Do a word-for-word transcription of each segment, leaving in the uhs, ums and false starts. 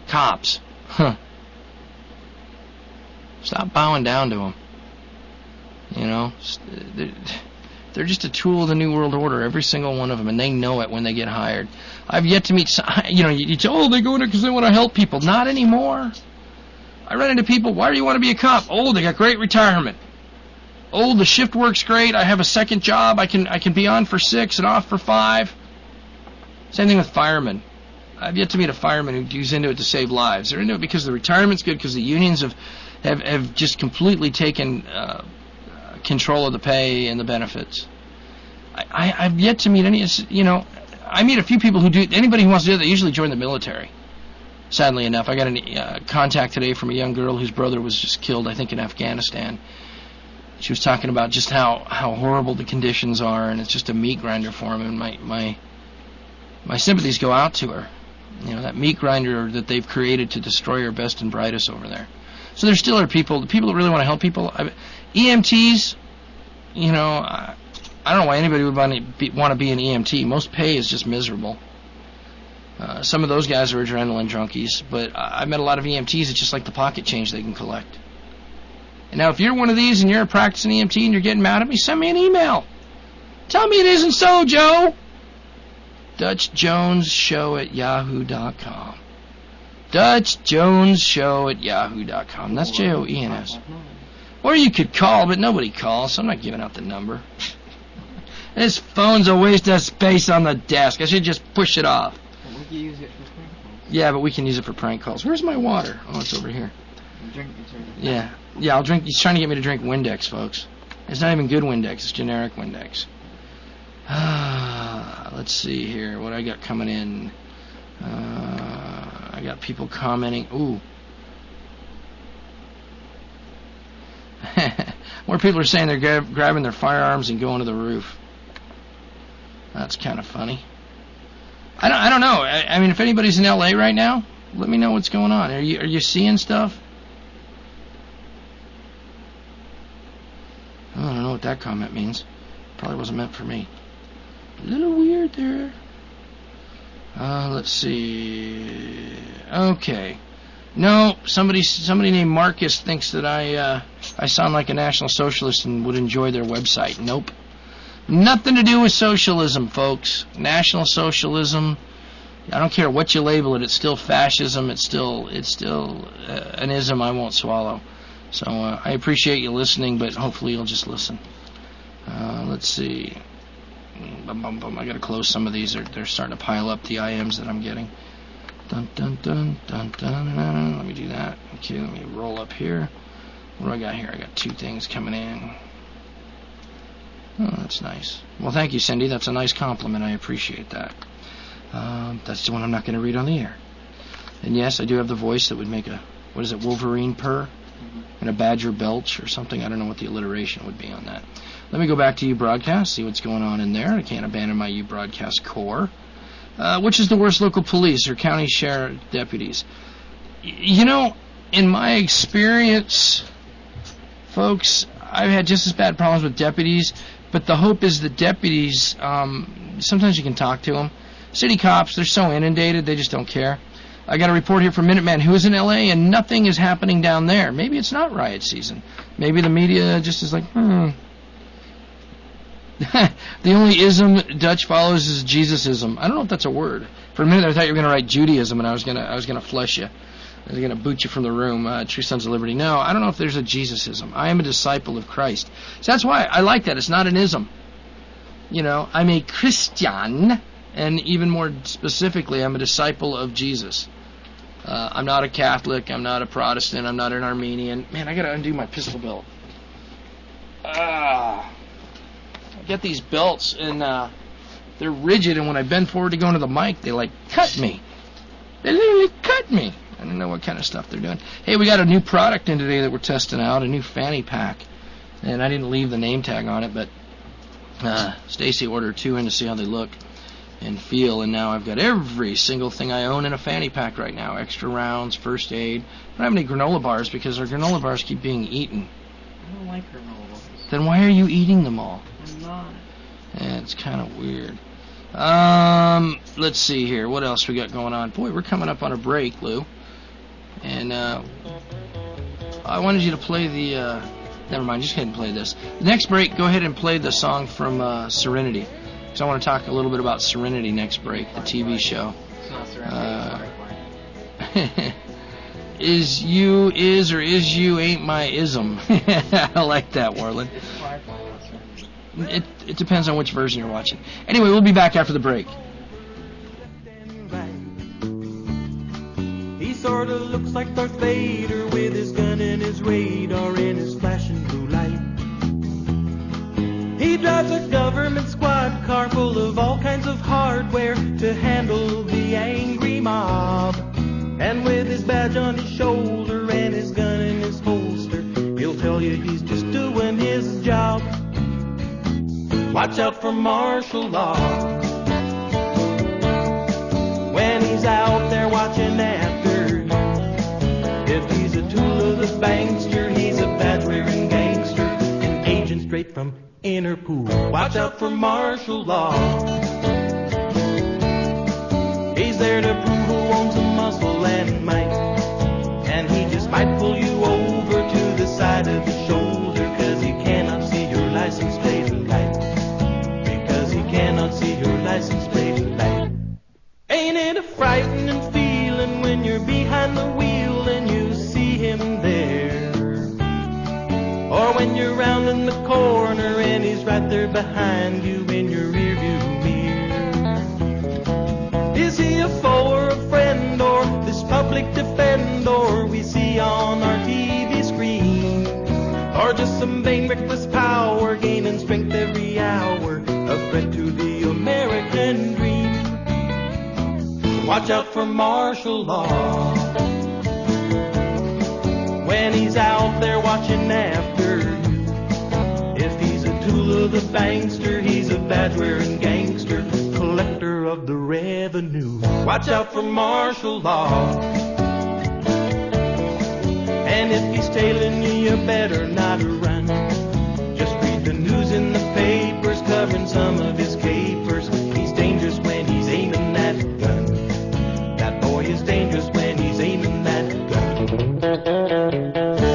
Cops. Huh. Stop bowing down to them. You know, they're just a tool of the New World Order, every single one of them, and they know it when they get hired. I've yet to meet, you know, you say, oh, they go in there because they want to help people. Not anymore. I run into people, why do you want to be a cop? Oh, they got great retirement. Oh, the shift works great. I have a second job. I can I can be on for six and off for five. Same thing with firemen. I've yet to meet a fireman who's into it to save lives. They're into it because the retirement's good, because the unions have, have, have just completely taken uh, control of the pay and the benefits. I, I, I've yet to meet any, you know, I meet a few people who do, anybody who wants to do that, they usually join the military. Sadly enough, I got a uh, contact today from a young girl whose brother was just killed, I think, in Afghanistan. She was talking about just how, how horrible the conditions are, and it's just a meat grinder for him, and my, my, my sympathies go out to her. You know, that meat grinder that they've created to destroy our best and brightest over there. So there still are people, the people that really want to help people. I, E M Ts, you know, I, I don't know why anybody would want to be, want to be an E M T. Most pay is just miserable. Uh, some of those guys are adrenaline junkies, but I, I've met a lot of E M Ts. It's just like the pocket change they can collect. And now if you're one of these and you're a practicing E M T and you're getting mad at me, send me an email. Tell me it isn't so, Joe. Dutch Jones Show at yahoo dot com. Dutch Jones Show at yahoo dot com. That's J O E N S. Or you could call, but nobody calls, so I'm not giving out the number. This phone's a waste of space on the desk. I should just push it off. Well, we can use it for prank calls. Yeah, but we can use it for prank calls. Where's my water? Oh, it's over here. Drink it. Yeah. Yeah, I'll drink. He's trying to get me to drink Windex, folks. It's not even good Windex. It's generic Windex. Ah, let's see here. What I got coming in. Uh, I got people commenting. Ooh. More people are saying they're grab, grabbing their firearms and going to the roof. That's kind of funny. I don't. I don't know. I, I mean, if anybody's in L A right now, let me know what's going on. Are you Are you seeing stuff? I don't know what that comment means. Probably wasn't meant for me. A little weird there. Uh, let's see. Okay. No, somebody somebody named Marcus thinks that I uh, I sound like a National Socialist and would enjoy their website. Nope. Nothing to do with socialism, folks. National Socialism, I don't care what you label it, it's still fascism, it's still it's still uh, an ism I won't swallow. So uh, I appreciate you listening, but hopefully you'll just listen. Uh, let's see. Bum, bum, bum. I got to close some of these. They're, they're starting to pile up, the I Ms that I'm getting. Dun, dun, dun, dun, dun, dun. Let me do that. Okay, let me roll up here. What do I got here? I got two things coming in. Oh, that's nice. Well, thank you, Cindy. That's a nice compliment. I appreciate that. Um, that's the one I'm not going to read on the air. And yes, I do have the voice that would make a, what is it, Wolverine purr? And a badger belch or something. I don't know what the alliteration would be on that. Let me go back to U Broadcast, see what's going on in there. I can't abandon my U Broadcast core. Uh, which is the worst, local police or county sheriff deputies? Y- you know, in my experience, folks, I've had just as bad problems with deputies, but the hope is the deputies, um, sometimes you can talk to them. City cops, they're so inundated, they just don't care. I got a report here from Minuteman, who is in L A, and nothing is happening down there. Maybe it's not riot season. Maybe the media just is like, hmm. The only ism Dutch follows is Jesusism. I don't know if that's a word. For a minute, I thought you were going to write Judaism, and I was going to I was going to flush you. I was going to boot you from the room. Uh, True Sons of Liberty. No, I don't know if there's a Jesusism. I am a disciple of Christ. So that's why I like that. It's not an ism. You know, I'm a Christian, and even more specifically, I'm a disciple of Jesus. Uh, I'm not a Catholic. I'm not a Protestant. I'm not an Armenian. Man, I got to undo my pistol belt. Ah. I get these belts, and uh, they're rigid, and when I bend forward to go into the mic, they, like, cut me. They literally cut me. I don't know what kind of stuff they're doing. Hey, we got a new product in today that we're testing out, a new fanny pack. And I didn't leave the name tag on it, but uh, Stacy ordered two in to see how they look and feel, and now I've got every single thing I own in a fanny pack right now. Extra rounds, first aid. I don't have any granola bars because our granola bars keep being eaten. I don't like granola bars. Then why are you eating them all? I'm not. Yeah, it's kind of weird. Um, let's see here. What else we got going on? Boy, we're coming up on a break, Lou. And uh, I wanted you to play the... Uh, never mind, just go ahead and play this. Next break, go ahead and play the song from uh, Serenity. Because I want to talk a little bit about Serenity next break, the T V show. It's not Serenity, Uh, it's Firefly. Is you, is, or is you ain't my ism. I like that, Warland. It's Firefly, not Serenity. It, it depends on which version you're watching. Anyway, we'll be back after the break. He sort of looks like Darth Vader with his gun and his radar and his flashing blue light. He drives a government squad car full of all kinds of hardware to handle the angry mob. And with his badge on his shoulder and his gun in his holster, he'll tell you he's just doing his job. Watch out for martial law when he's out there watching after. If he's a tool of the bankster, he's a badge-wearing gangster, an agent straight from Interpol. Watch out for martial law. He's there to prove who owns a muscle and might, and he just might pull you over to the side of the shoulder, cause he cannot see your license plate or light. Because he cannot see your license plate or light. Ain't it a frightening feeling when you're behind the wheel and you see him there? Or when you're rounding the corner and he's right there behind you in your rearview mirror? Is he a foe or a friend, or this public defender we see on our T V screen? Or just some vain reckless power gaining strength every hour, a threat to the American dream? Watch out for martial law when he's out there watching after you. If he's a tool of the bankster, he's a badge-wearing gangster, collector of the revenue. Watch out for martial law. And if he's tailing you, you better not run. Just read the news in the papers covering some of his capers. He's dangerous when he's aiming that gun. That boy is dangerous when he's aiming that gun.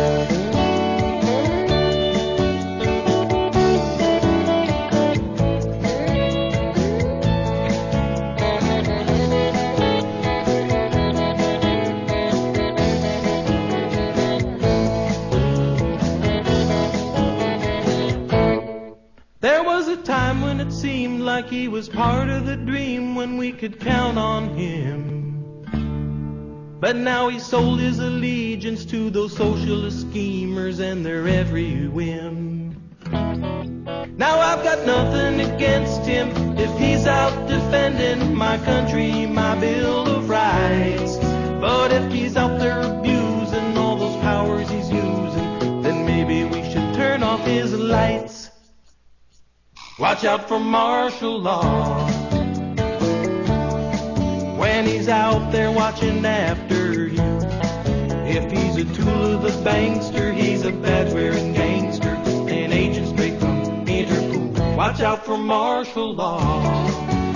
There was a time when it seemed like he was part of the dream, when we could count on him. But now he's sold his allegiance to those socialist schemers and their every whim. Now I've got nothing against him if he's out defending my country, my Bill of Rights. But if he's out there abusing all those powers he's using, then maybe we should turn off his lights. Watch out for martial law when he's out there watching after you. If he's a tool of the bankster, he's a badge-wearing gangster, an agent straight from Interpol. Watch out for martial law.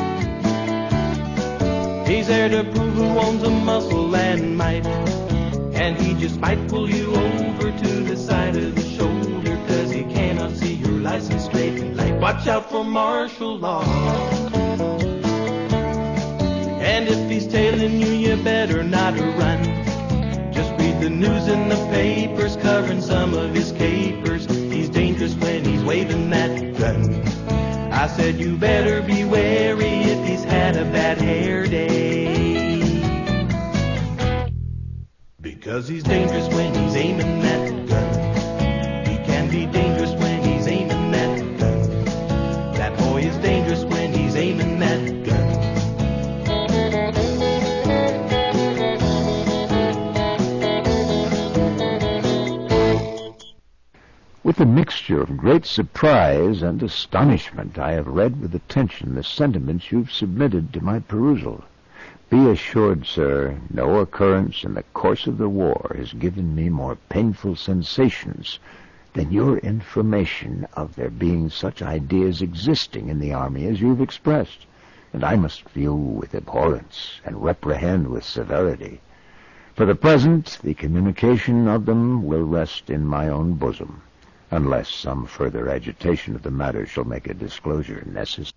He's there to prove who owns a muscle and might, and he just might pull you over to the side of the shoulder, cause he cannot see your license straight and light. Watch out for martial law. And if he's tailing you, you better not run. Just read the news in the papers covering some of his capers. He's dangerous when he's waving that gun. I said you better be wary if he's had a bad hair day, because he's dangerous when he's aiming that gun. He can be dangerous when he's aiming that gun. That boy is dangerous when he's aiming that gun. With a mixture of great surprise and astonishment, I have read with attention the sentiments you've submitted to my perusal. Be assured, sir, no occurrence in the course of the war has given me more painful sensations than your information of there being such ideas existing in the army as you've expressed, and I must view with abhorrence and reprehend with severity. For the present, the communication of them will rest in my own bosom, unless some further agitation of the matter shall make a disclosure necessary.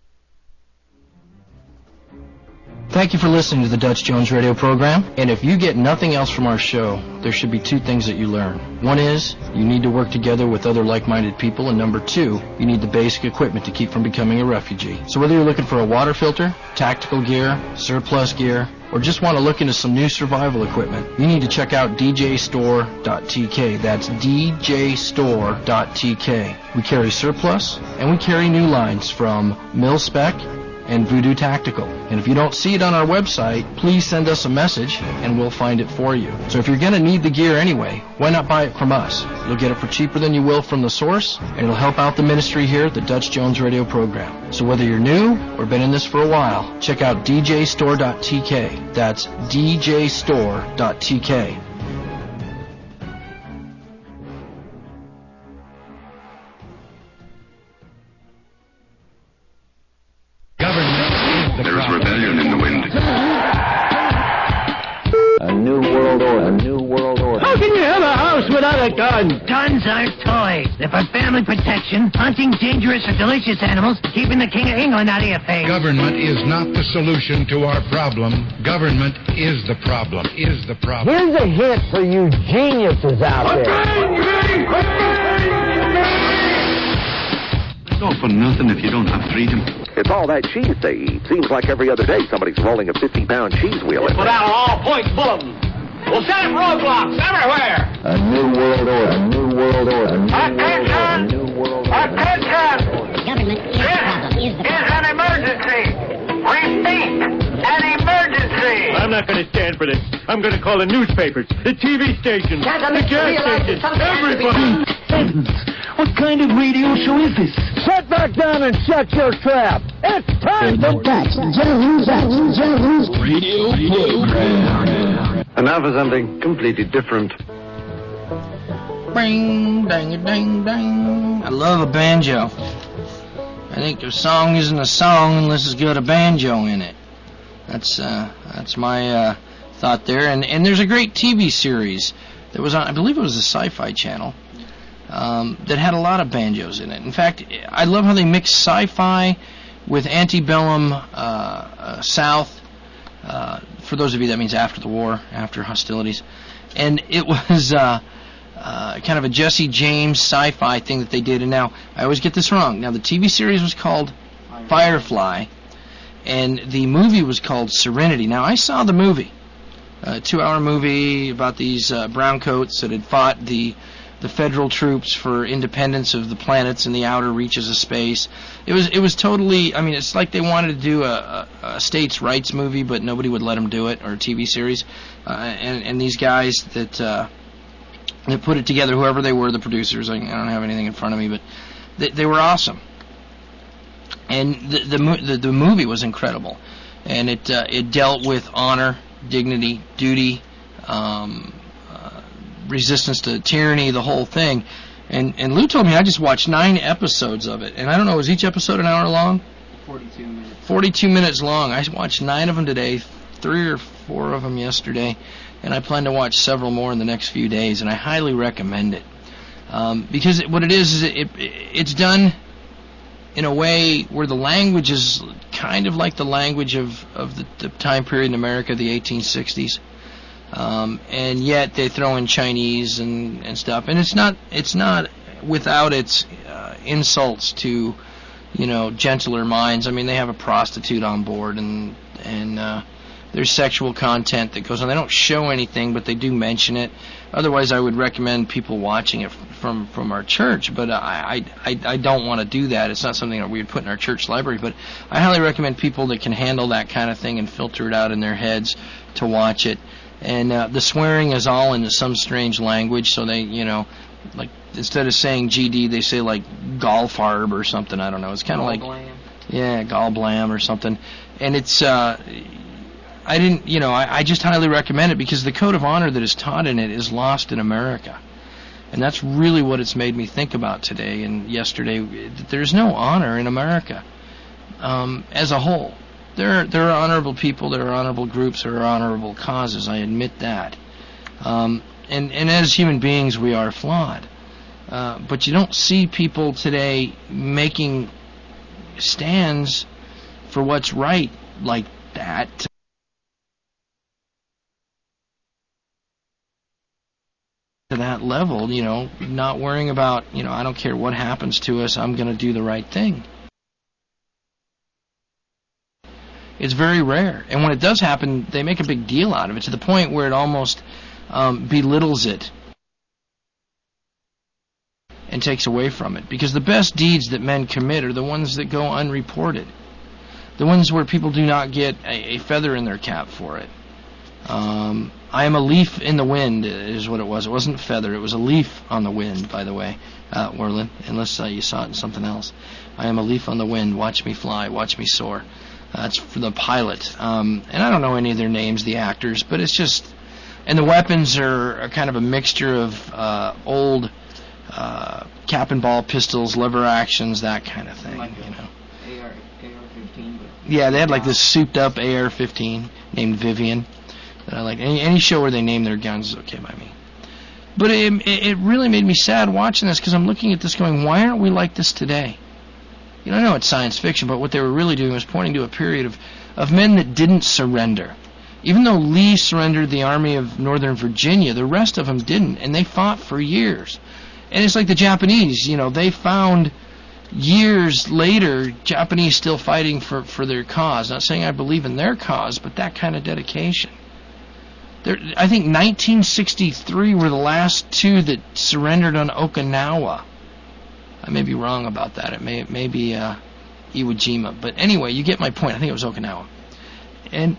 Thank you for listening to the Dutch Jones radio program. And if you get nothing else from our show, there should be two things that you learn. One is, you need to work together with other like-minded people. And number two, you need the basic equipment to keep from becoming a refugee. So whether you're looking for a water filter, tactical gear, surplus gear, or just want to look into some new survival equipment, you need to check out d j store dot t k. That's d j store dot t k. We carry surplus, and we carry new lines from Mil-Spec and Voodoo Tactical. And if you don't see it on our website, please send us a message and we'll find it for you. So if you're going to need the gear anyway, why not buy it from us? You'll get it for cheaper than you will from the source, and it'll help out the ministry here at the Dutch Jones radio program. So whether you're new or been in this for a while, check out d j store dot t k. That's d j store dot t k. There is rebellion in the wind. A new world order. A new world order. How can you have a house without a gun? Guns aren't toys. They're for family protection, hunting dangerous or delicious animals, keeping the King of England out of your face. Government is not the solution to our problem. Government is the problem. Is the problem. Here's a hint for you geniuses out there. It's all for nothing if you don't have freedom. It's all that cheese they eat. Seems like every other day somebody's rolling a fifty-pound cheese wheel in Put there. out an all-points bulletin. We'll set up roadblocks everywhere. A new world order. A new world order. A new world order. A new world order. Attention! Government is the problem. Is the problem. An emergency. Repeat, an emergency. I'm not going to stand for this. I'm going to call the newspapers, the T V stations, the gas stations, everybody. What kind of radio show is this? Sit back down and shut your trap. It's time for Dutch Jones Radio program. And now for something completely different. Bing, dang, dang, dang. I love a banjo. I think a song isn't a song unless it's got a banjo in it. That's uh, that's my uh, thought there. And and there's a great T V series that was on, I believe it was the Sci-Fi Channel, um, that had a lot of banjos in it. In fact, I love how they mix sci-fi with antebellum uh, uh, South. Uh, for those of you, that means after the war, after hostilities. And it was uh, uh, kind of a Jesse James sci-fi thing that they did. And now, I always get this wrong. Now, the T V series was called Firefly, and the movie was called Serenity. Now, I saw the movie, a two-hour movie about these uh, browncoats that had fought the the federal troops for independence of the planets in the outer reaches of space. It was it was totally, I mean, it's like they wanted to do a, a, a states' rights movie, but nobody would let them do it, or a T V series. Uh, and, and these guys that uh, that put it together, whoever they were, the producers, I, I don't have anything in front of me, but they, they were awesome. And the, the the the movie was incredible, and it uh, it dealt with honor, dignity, duty, um, uh, resistance to tyranny, the whole thing. And and Lou told me I just watched nine episodes of it, and I don't know, was each episode an hour long? Forty-two minutes. Forty-two minutes long. I watched nine of them today, three or four of them yesterday, and I plan to watch several more in the next few days. And I highly recommend it, um, because it, what it is is it, it it's done in a way where the language is kind of like the language of, of the, the time period in America, the eighteen sixties. Um, and yet they throw in Chinese and, and stuff. And it's not it's not without its uh, insults to, you know, gentler minds. I mean, they have a prostitute on board, and and uh, there's sexual content that goes on. They don't show anything, but they do mention it. Otherwise, I would recommend people watching it from from our church, but I I, I don't want to do that. It's not something that we would put in our church library, but I highly recommend people that can handle that kind of thing and filter it out in their heads to watch it. And uh, the swearing is all in some strange language, so they, you know, like instead of saying G D, they say like Golfarb or something. I don't know. It's kind of like, yeah, Gallblam or something. And it's, uh, I didn't, you know, I, I just highly recommend it because the code of honor that is taught in it is lost in America. And that's really what it's made me think about today and yesterday. There's no honor in America um, as a whole. There, there are honorable people, there are honorable groups, there are honorable causes. I admit that. Um, and, and as human beings, we are flawed. Uh, but you don't see people today making stands for what's right like that. To that level, you know, not worrying about, you know, I don't care what happens to us, I'm going to do the right thing. It's very rare. And when it does happen, they make a big deal out of it to the point where it almost um, belittles it and takes away from it. Because the best deeds that men commit are the ones that go unreported. The ones where people do not get a, a feather in their cap for it. Um, I am a leaf in the wind is what it was. It wasn't a feather. It was a leaf on the wind, by the way, uh, Werlin, unless uh, you saw it in something else. I am a leaf on the wind. Watch me fly. Watch me soar. That's uh, for the pilot. Um, and I don't know any of their names, the actors, but it's just... And the weapons are, are kind of a mixture of uh, old uh, cap and ball pistols, lever actions, that kind of thing, like you know. A R fifteen. Yeah, they had like this souped-up A R fifteen named Vivian. That I like. Any, any show where they name their guns is okay by me. But it, it really made me sad watching this because I'm looking at this going, why aren't we like this today? You know, I know it's science fiction, but what they were really doing was pointing to a period of, of men that didn't surrender. Even though Lee surrendered the Army of Northern Virginia, the rest of them didn't, and they fought for years. And it's like the Japanese, you know, they found years later Japanese still fighting for, for their cause. Not saying I believe in their cause, but that kind of dedication. There, I think nineteen sixty-three were the last two that surrendered on Okinawa. I may be wrong about that. It may it may be uh, Iwo Jima, but anyway, you get my point. I think it was Okinawa. And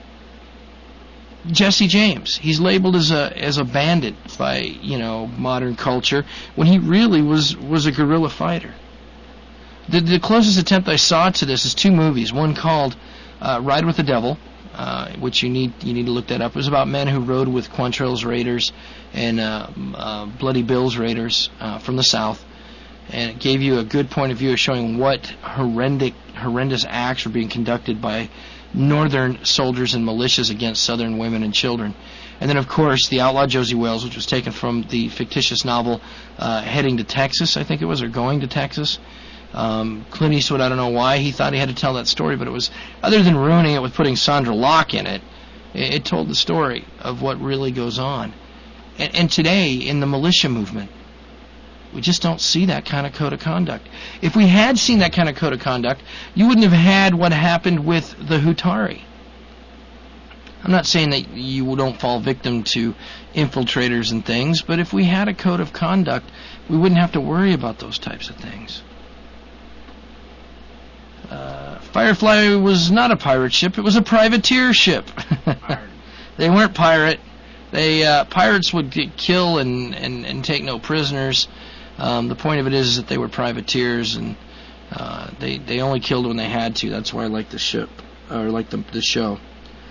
Jesse James, he's labeled as a as a bandit by you know modern culture when he really was was a guerrilla fighter. The the closest attempt I saw to this is two movies. One called uh, Ride with the Devil. Uh, which you need you need to look that up. It was about men who rode with Quantrill's Raiders and uh, uh, Bloody Bill's Raiders uh, from the South, and it gave you a good point of view of showing what horrendous horrendous acts were being conducted by Northern soldiers and militias against Southern women and children. And then, of course, The Outlaw Josie Wales, which was taken from the fictitious novel uh, Heading to Texas, I think it was, or Going to Texas. Um, Clint Eastwood, I don't know why he thought he had to tell that story, but it was, other than ruining it with putting Sandra Locke in it, it, it told the story of what really goes on. And, and today, in the militia movement, we just don't see that kind of code of conduct. If we had seen that kind of code of conduct, you wouldn't have had what happened with the Hutari. I'm not saying that you don't fall victim to infiltrators and things, but if we had a code of conduct, we wouldn't have to worry about those types of things. Uh, Firefly was not a pirate ship, it was a privateer ship. They weren't pirate. They uh, pirates would get, kill and, and, and take no prisoners. Um, the point of it is, is that they were privateers, and uh, they they only killed when they had to. That's why I like the ship, or like the the show.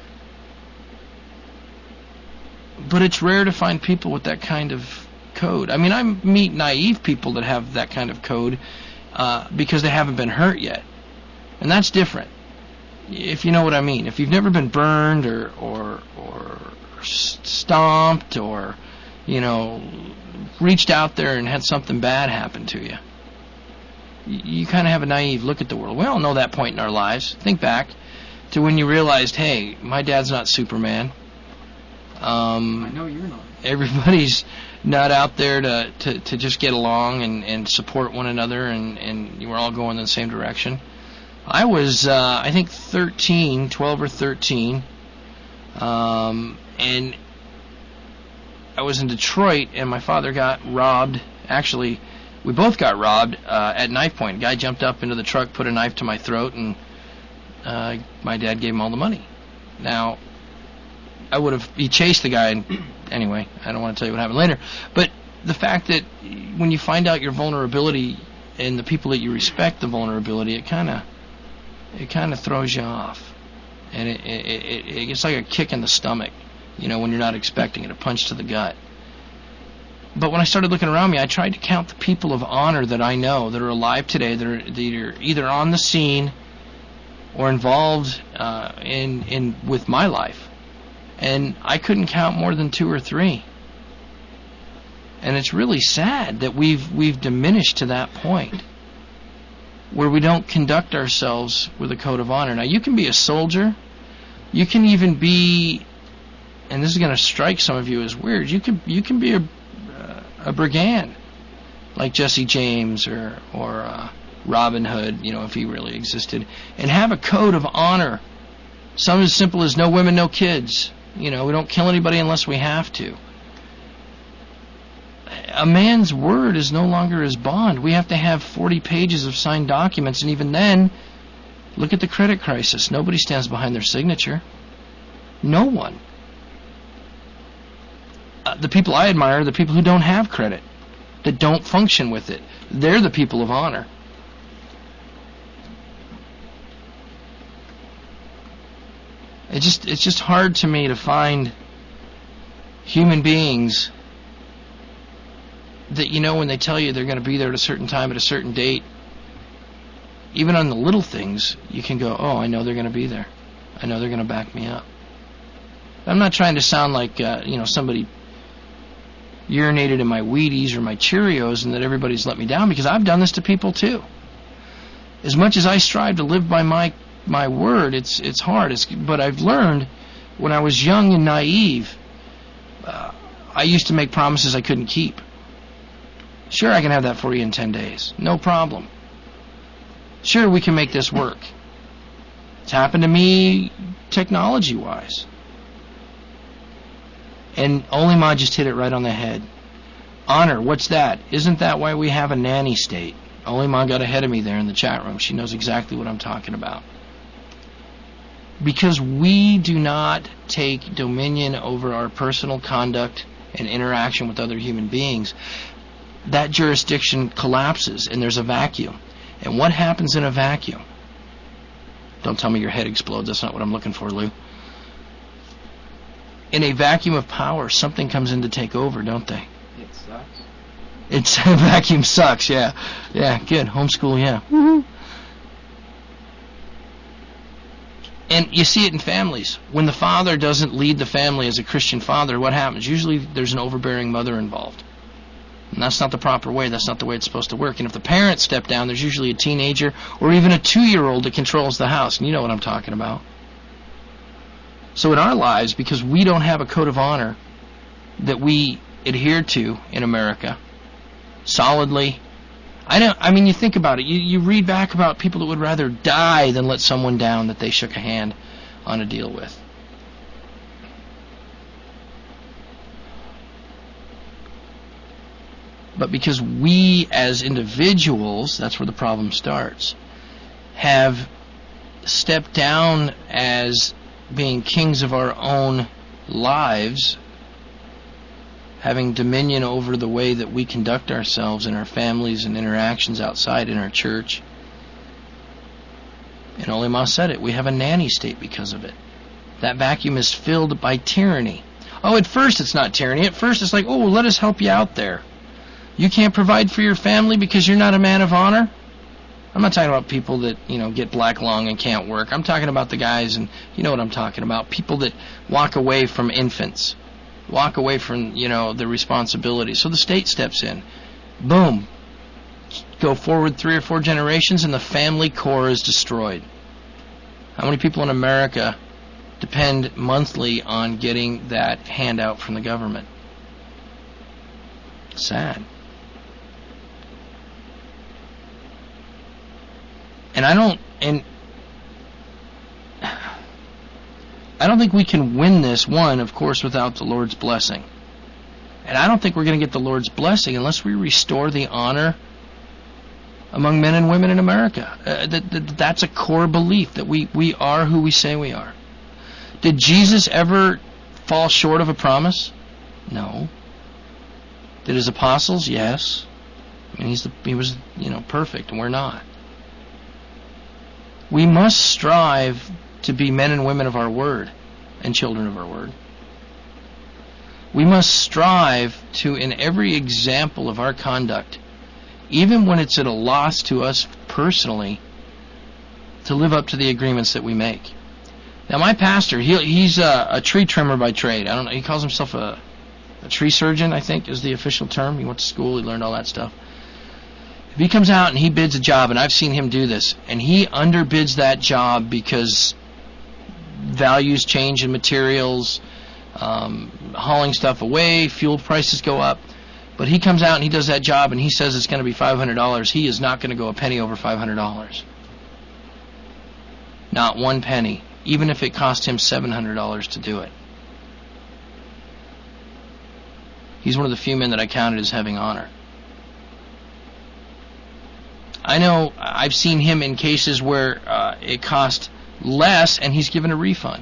But it's rare to find people with that kind of code. I mean, I meet naive people that have that kind of code uh, because they haven't been hurt yet. And that's different, if you know what I mean. If you've never been burned or or or stomped or, you know, reached out there and had something bad happen to you, you, you kind of have a naive look at the world. We all know that point in our lives. Think back to when you realized, hey, my dad's not Superman. Um, I know you're not. Everybody's not out there to, to, to just get along and, and support one another, and, and you were all going in the same direction. I was, uh, I think, thirteen, twelve or thirteen, um, and I was in Detroit, and my father got robbed. Actually, we both got robbed uh, at knife point. A guy jumped up into the truck, put a knife to my throat, and uh, my dad gave him all the money. Now, I would have, he chased the guy, and anyway, I don't want to tell you what happened later, but the fact that when you find out your vulnerability and the people that you respect the vulnerability, it kind of, it kind of throws you off, and it, it, it, it's like a kick in the stomach, you know, when you're not expecting it, a punch to the gut. But when I started looking around me, I tried to count the people of honor that I know that are alive today, that are, that are either on the scene or involved uh, in in with my life, and I couldn't count more than two or three. And it's really sad that we've we've diminished to that point where we don't conduct ourselves with a code of honor. Now, you can be a soldier, you can even be, and this is going to strike some of you as weird, you can you can be a uh, a brigand like Jesse James or or uh, Robin Hood, you know, if he really existed, and have a code of honor. Something as simple as no women, no kids. You know, we don't kill anybody unless we have to. A man's word is no longer his bond. We have to have forty pages of signed documents, and even then, look at the credit crisis. Nobody stands behind their signature. No one. Uh, the people I admire are the people who don't have credit, that don't function with it. They're the people of honor. It just it's just hard to me to find human beings that, you know, when they tell you they're going to be there at a certain time at a certain date, even on the little things, you can go, oh, I know they're going to be there. I know they're going to back me up. I'm not trying to sound like, uh, you know, somebody urinated in my Wheaties or my Cheerios and that everybody's let me down, because I've done this to people too. As much as I strive to live by my my word, it's it's hard. It's, but I've learned when I was young and naive, uh, I used to make promises I couldn't keep. Sure, I can have that for you in ten days. No problem. Sure, we can make this work. It's happened to me technology-wise. And Olima just hit it right on the head. Honor, what's that? Isn't that why we have a nanny state? Olima got ahead of me there in the chat room. She knows exactly what I'm talking about. Because we do not take dominion over our personal conduct and interaction with other human beings, that jurisdiction collapses and there's a vacuum. And what happens in a vacuum? Don't tell me your head explodes. That's not what I'm looking for, Lou. In a vacuum of power, something comes in to take over, don't they? It sucks. It's a vacuum sucks, yeah. Yeah, good. Homeschool, yeah. Mm-hmm. And you see it in families. When the father doesn't lead the family as a Christian father, what happens? Usually there's an overbearing mother involved. And that's not the proper way. That's not the way it's supposed to work. And if the parents step down, there's usually a teenager or even a two-year-old that controls the house. And you know what I'm talking about. So in our lives, because we don't have a code of honor that we adhere to in America solidly, I don't. I mean, you think about it. You, you read back about people that would rather die than let someone down that they shook a hand on a deal with. But because we as individuals, that's where the problem starts, have stepped down as being kings of our own lives, having dominion over the way that we conduct ourselves in our families and interactions outside in our church. And Olima said it, we have a nanny state because of it. That vacuum is filled by tyranny. Oh, at first it's not tyranny. At first it's like, oh, well, let us help you out there. You can't provide for your family because you're not a man of honor? I'm not talking about people that, you know, get black lung and can't work. I'm talking about the guys, and you know what I'm talking about, people that walk away from infants, walk away from, you know, the responsibility. So the state steps in. Boom. Go forward three or four generations and the family core is destroyed. How many people in America depend monthly on getting that handout from the government? Sad. And I don't, and I don't think we can win this, one, of course, without the Lord's blessing. And I don't think we're going to get the Lord's blessing unless we restore the honor among men and women in America. Uh, that, that that's a core belief, that we, we are who we say we are. Did Jesus ever fall short of a promise? No. Did his apostles? Yes. I mean, he's the, he was, you know, perfect, and we're not. We must strive to be men and women of our word and children of our word. We must strive to, in every example of our conduct, even when it's at a loss to us personally, to live up to the agreements that we make. Now, my pastor, he, he's a, a tree trimmer by trade. I don't know. He calls himself a, a tree surgeon, I think, is the official term. He went to school. He learned all that stuff. If he comes out and he bids a job, and I've seen him do this, and he underbids that job because values change in materials, um, hauling stuff away, fuel prices go up, but he comes out and he does that job and he says it's going to be five hundred dollars, he is not going to go a penny over five hundred dollars. Not one penny, even if it cost him seven hundred dollars to do it. He's one of the few men that I counted as having honor. I know I've seen him in cases where uh, it cost less and he's given a refund.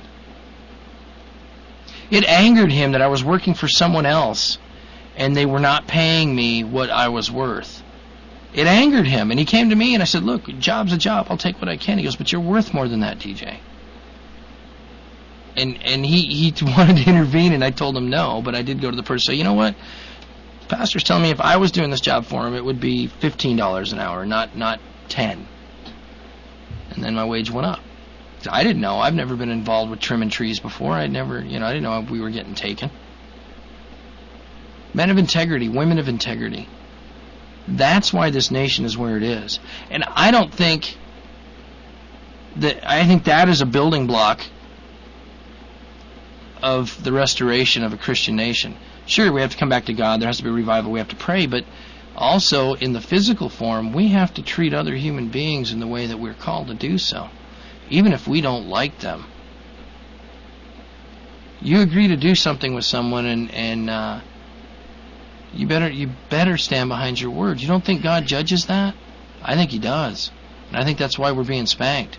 It angered him that I was working for someone else and they were not paying me what I was worth. It angered him, and he came to me and I said, look, job's a job, I'll take what I can. He goes, but you're worth more than that, D J. And and he, he wanted to intervene, and I told him no, but I did go to the person and say, you know what? The pastor's telling me if I was doing this job for him, it would be fifteen dollars an hour, not not ten. And then my wage went up. I didn't know. I've never been involved with trimming trees before. I'd never, you know, I didn't know we were getting taken. Men of integrity, women of integrity. That's why this nation is where it is. And I don't think that, I think that is a building block of the restoration of a Christian nation. Sure, we have to come back to God. There has to be a revival. We have to pray. But also, in the physical form, we have to treat other human beings in the way that we're called to do so, even if we don't like them. You agree to do something with someone, and and uh, you better you better stand behind your word. You don't think God judges that? I think He does, and I think that's why we're being spanked.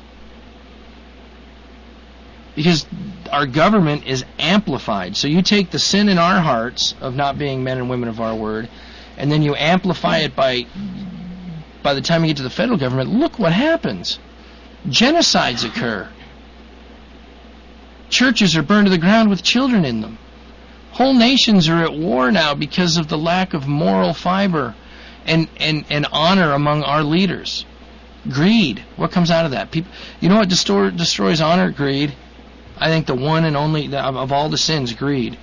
Because our government is amplified. So you take the sin in our hearts of not being men and women of our word, and then you amplify it by by the time you get to the federal government. Look what happens. Genocides occur. Churches are burned to the ground with children in them. Whole nations are at war now because of the lack of moral fiber and, and, and honor among our leaders. Greed. What comes out of that? People, you know what destroy, destroys honor? Greed. I think the one and only, of, of all the sins, greed.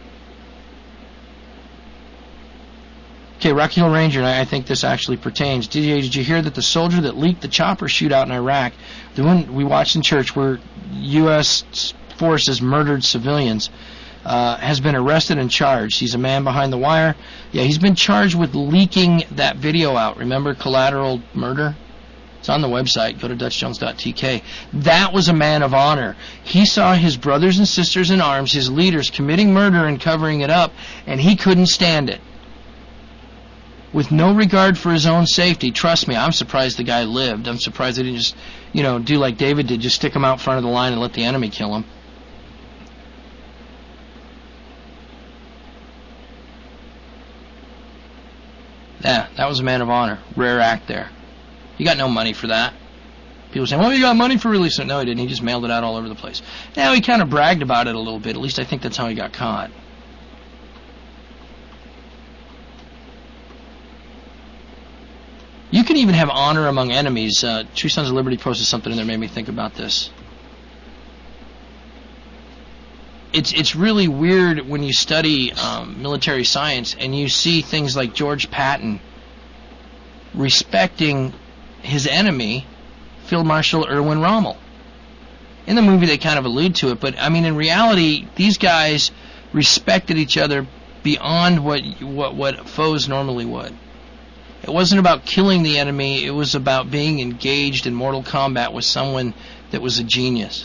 Okay, Rocky Hill Ranger, and I think this actually pertains. D J, did you hear that the soldier that leaked the chopper shootout in Iraq, the one we watched in church where U S forces murdered civilians, uh, has been arrested and charged? He's a man behind the wire. Yeah, he's been charged with leaking that video out. Remember Collateral Murder? It's on the website. Go to Dutch Jones dot T K. That was a man of honor. He saw his brothers and sisters in arms, his leaders, committing murder and covering it up, and he couldn't stand it. With no regard for his own safety. Trust me, I'm surprised the guy lived. I'm surprised they didn't just, you know, do like David did, just stick him out in front of the line and let the enemy kill him. Yeah, that was a man of honor. Rare act there. He got no money for that. People say, well, you got money for releasing it. No, he didn't. He just mailed it out all over the place. Now, he kind of bragged about it a little bit. At least I think that's how he got caught. You can even have honor among enemies. Uh, True Sons of Liberty posted something in there that made me think about this. It's it's really weird when you study um, military science and you see things like George Patton respecting his enemy, Field Marshal Erwin Rommel. In the movie they kind of allude to it, but I mean in reality these guys respected each other beyond what what, what foes normally would. It wasn't about killing the enemy, it was about being engaged in mortal combat with someone that was a genius.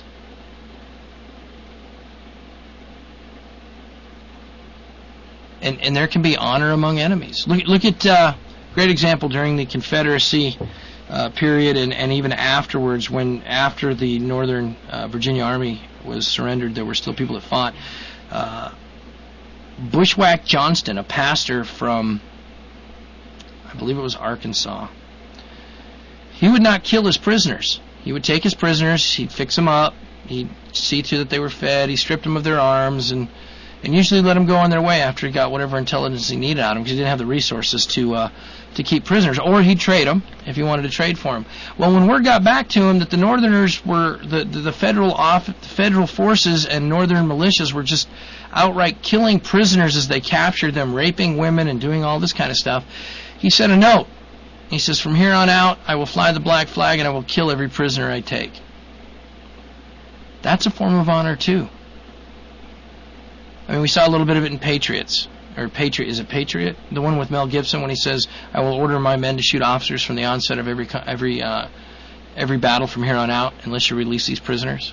And and there can be honor among enemies. Look, look at, uh, great example during the Confederacy uh, period and, and even afterwards, when after the Northern uh, Virginia Army was surrendered, there were still people that fought. Uh, Bushwhack Johnston, a pastor from, I believe it was Arkansas, he would not kill his prisoners. He would take his prisoners, he'd fix them up, he'd see to that they were fed, he stripped them of their arms, and and usually let them go on their way after he got whatever intelligence he needed out of them because he didn't have the resources to uh, to keep prisoners, or he'd trade them if he wanted to trade for them. Well, when word got back to him that the Northerners were the the, the federal off the federal forces and Northern militias were just outright killing prisoners as they captured them, raping women and doing all this kind of stuff, he sent a note. He says, "From here on out, I will fly the black flag and I will kill every prisoner I take." That's a form of honor too. I mean, we saw a little bit of it in Patriots. Or Patriot, is it Patriot? The one with Mel Gibson when he says, "I will order my men to shoot officers from the onset of every every uh, every battle from here on out, unless you release these prisoners."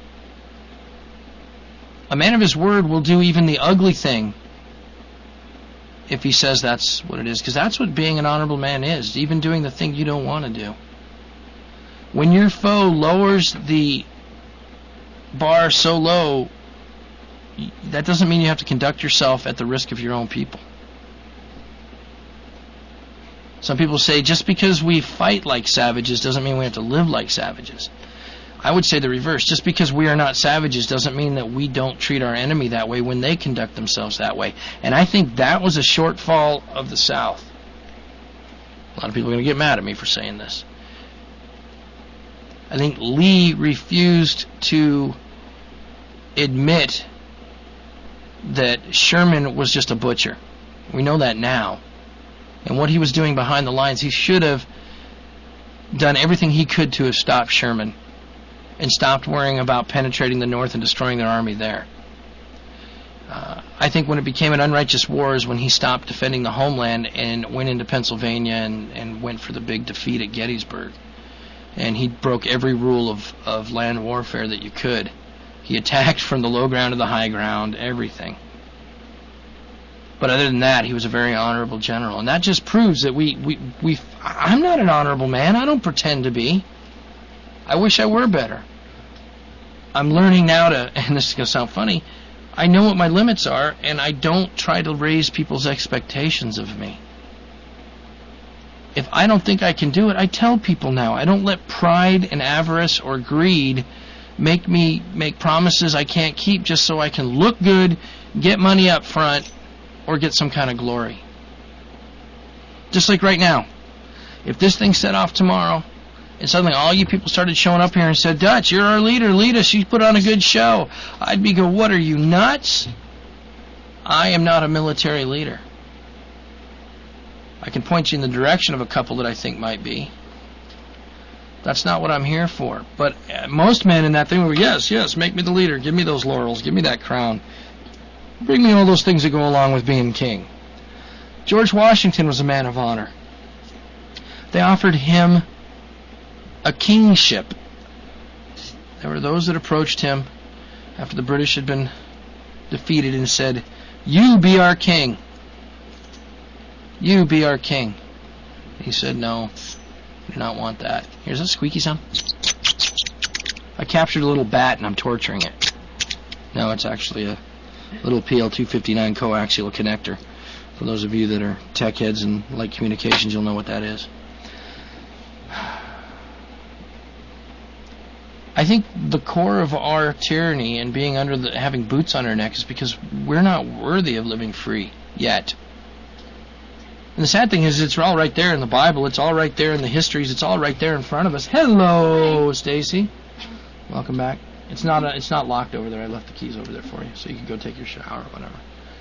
A man of his word will do even the ugly thing if he says that's what it is, because that's what being an honorable man is, even doing the thing you don't want to do. When your foe lowers the bar so low, that doesn't mean you have to conduct yourself at the risk of your own people. Some people say just because we fight like savages doesn't mean we have to live like savages. I would say the reverse. Just because we are not savages doesn't mean that we don't treat our enemy that way when they conduct themselves that way. And I think that was a shortfall of the South. A lot of people are going to get mad at me for saying this. I think Lee refused to admit that Sherman was just a butcher. We know that now. And what he was doing behind the lines, he should have done everything he could to have stopped Sherman and stopped worrying about penetrating the North and destroying their army there. Uh, I think when it became an unrighteous war is when he stopped defending the homeland and went into Pennsylvania and, and went for the big defeat at Gettysburg. And he broke every rule of, of land warfare that you could. He attacked from the low ground to the high ground, everything. But other than that, he was a very honorable general. And that just proves that we, we, we I'm not an honorable man. I don't pretend to be. I wish I were better. I'm learning now to, and this is going to sound funny, I know what my limits are, and I don't try to raise people's expectations of me. If I don't think I can do it, I tell people now. I don't let pride and avarice or greed make me make promises I can't keep just so I can look good, get money up front, or get some kind of glory. Just like right now. If this thing set off tomorrow, and suddenly all you people started showing up here and said, "Dutch, you're our leader, lead us, you put on a good show," I'd be go, "What, are you nuts? I am not a military leader. I can point you in the direction of a couple that I think might be. That's not what I'm here for." But most men in that thing were, yes, yes, make me the leader, give me those laurels, give me that crown, bring me all those things that go along with being king. George Washington was a man of honor. They offered him a kingship. There were those that approached him after the British had been defeated and said, "You be our king. You be our king." He said, "No, I do not want that." Here's a squeaky sound. I captured a little bat and I'm torturing it. No, it's actually a little P L two fifty-nine coaxial connector. For those of you that are tech heads and like communications, you'll know what that is. I think the core of our tyranny and being under the, having boots on our neck is because we're not worthy of living free yet. And the sad thing is, it's all right there in the Bible. It's all right there in the histories. It's all right there in front of us. Hello, Stacy. Welcome back. It's not a, it's not locked over there. I left the keys over there for you, so you can go take your shower or whatever.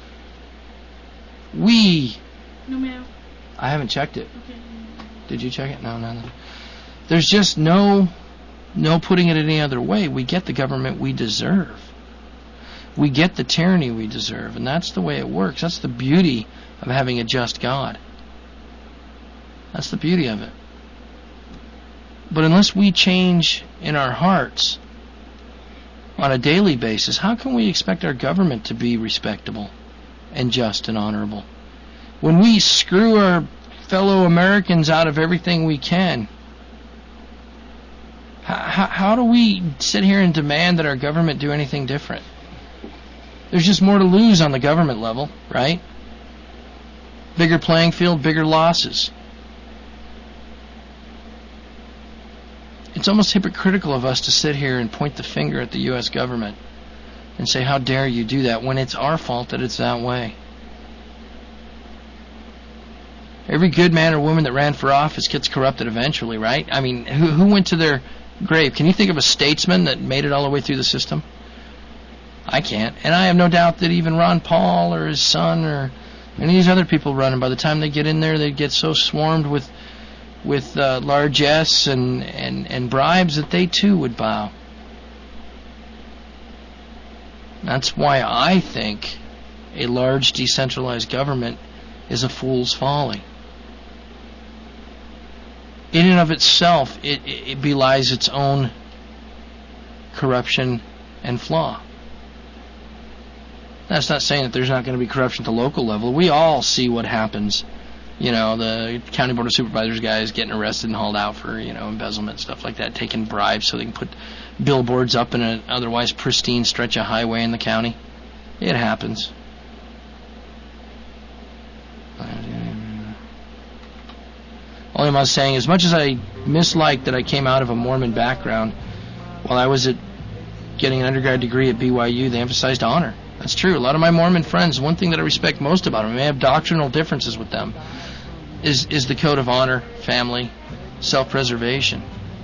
We. No, ma'am. I haven't checked it. Okay. Did you check it? No, no, no. There's just no, no putting it any other way. We get the government we deserve. We get the tyranny we deserve, and that's the way it works. That's the beauty of having a just God. That's the beauty of it. But unless we change in our hearts on a daily basis, how can we expect our government to be respectable and just and honorable? When we screw our fellow Americans out of everything we can, how, how do we sit here and demand that our government do anything different? There's just more to lose on the government level, right? Bigger playing field, bigger losses. It's almost hypocritical of us to sit here and point the finger at the U S government and say, how dare you do that, when it's our fault that it's that way. Every good man or woman that ran for office gets corrupted eventually, right? I mean, who, who went to their grave? Can you think of a statesman that made it all the way through the system? I can't. And I have no doubt that even Ron Paul or his son or any of these other people running, by the time they get in there, they get so swarmed with with uh, largesse and, and, and bribes that they too would bow. That's why I think a large decentralized government is a fool's folly. In and of itself, it, it belies its own corruption and flaw. That's not saying that there's not going to be corruption at the local level. We all see what happens. You know, the county board of supervisors guys getting arrested and hauled out for, you know, embezzlement, stuff like that, taking bribes so they can put billboards up in an otherwise pristine stretch of highway in the county. It happens. All I'm saying, as much as I mislike that I came out of a Mormon background, while I was at getting an undergrad degree at B Y U, they emphasized honor. That's true. A lot of my Mormon friends, one thing that I respect most about them, I may have doctrinal differences with them, is, is the code of honor, family, self-preservation.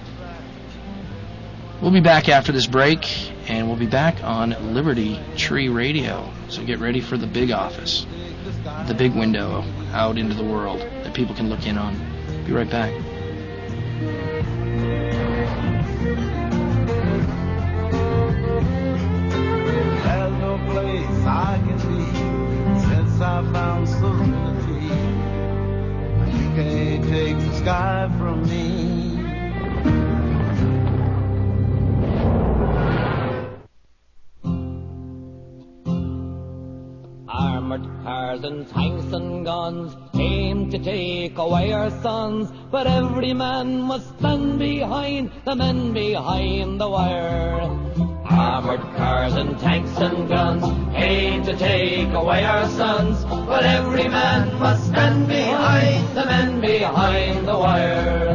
We'll be back after this break, and we'll be back on Liberty Tree Radio. So get ready for the big office, the big window out into the world that people can look in on. Be right back. There's no place I can be since I found serenity. You can't take the sky from me. Armored cars and tanks and guns came to take away our sons, but every man must stand behind the men behind the wire. Armored cars and tanks and guns came to take away our sons, but every man must stand behind the men behind the wire.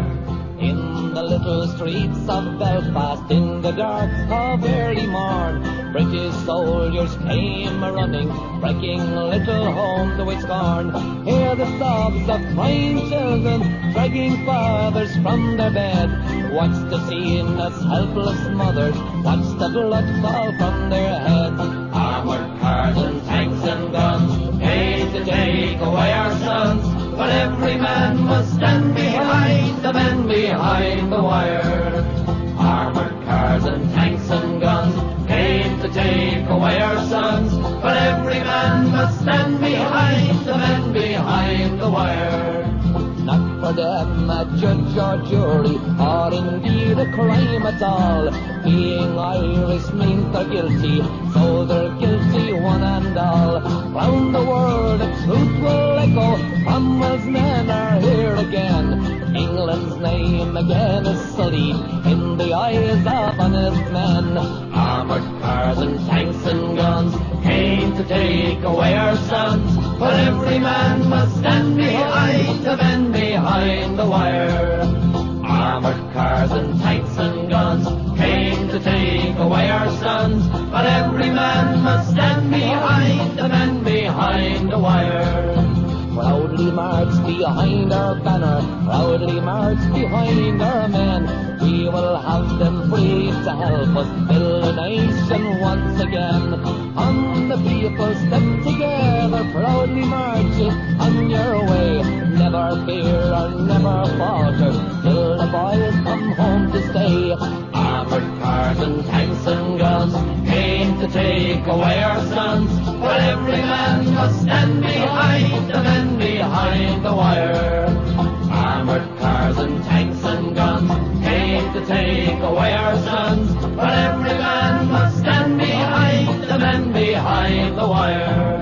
In the little streets of Belfast, in the dark of early morn, British soldiers came a-running, breaking little homes with scorn. Hear the sobs of crying children, dragging fathers from their bed. Watch the scene as helpless mothers watch the blood fall from their heads. Armored cars and tanks and guns came to take away our sons, but every man must stand behind the men behind the wire. Armored cars and tanks and guns came to take away our sons, but every man must stand behind the men behind the wire. Not for them a judge or jury, or indeed a crime at all. Being Irish means they're guilty, so they're guilty one and all. Round the world the truth will echo, Cromwell's men are here again. England's name again is sullied in the eyes of honest men. Armored cars and tanks and guns came to take away our sons, but every man must stand behind the men behind the wire. Armored cars and tanks and guns came to take away our sons, but every man must stand behind the men behind the wire. Proudly march behind our banner, proudly march behind our men. We will have them free to help us build a nation once again. On the people step together, proudly march on your way. Never fear or never falter, till the boys come home to stay. Armored cars and tanks and guns came to take away our sons, but every man must stand behind the men behind the wire. Armored cars and tanks and guns came to take away our sons, but every man must stand behind the men behind the wire.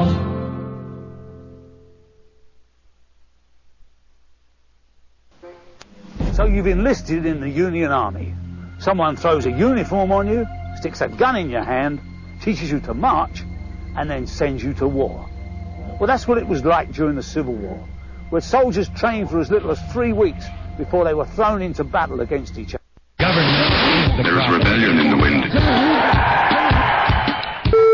So you've enlisted in the Union Army. Someone throws a uniform on you, sticks a gun in your hand, teaches you to march, and then sends you to war. Well, that's what it was like during the Civil War, where soldiers trained for as little as three weeks before they were thrown into battle against each other. Government is the There is rebellion in the wind.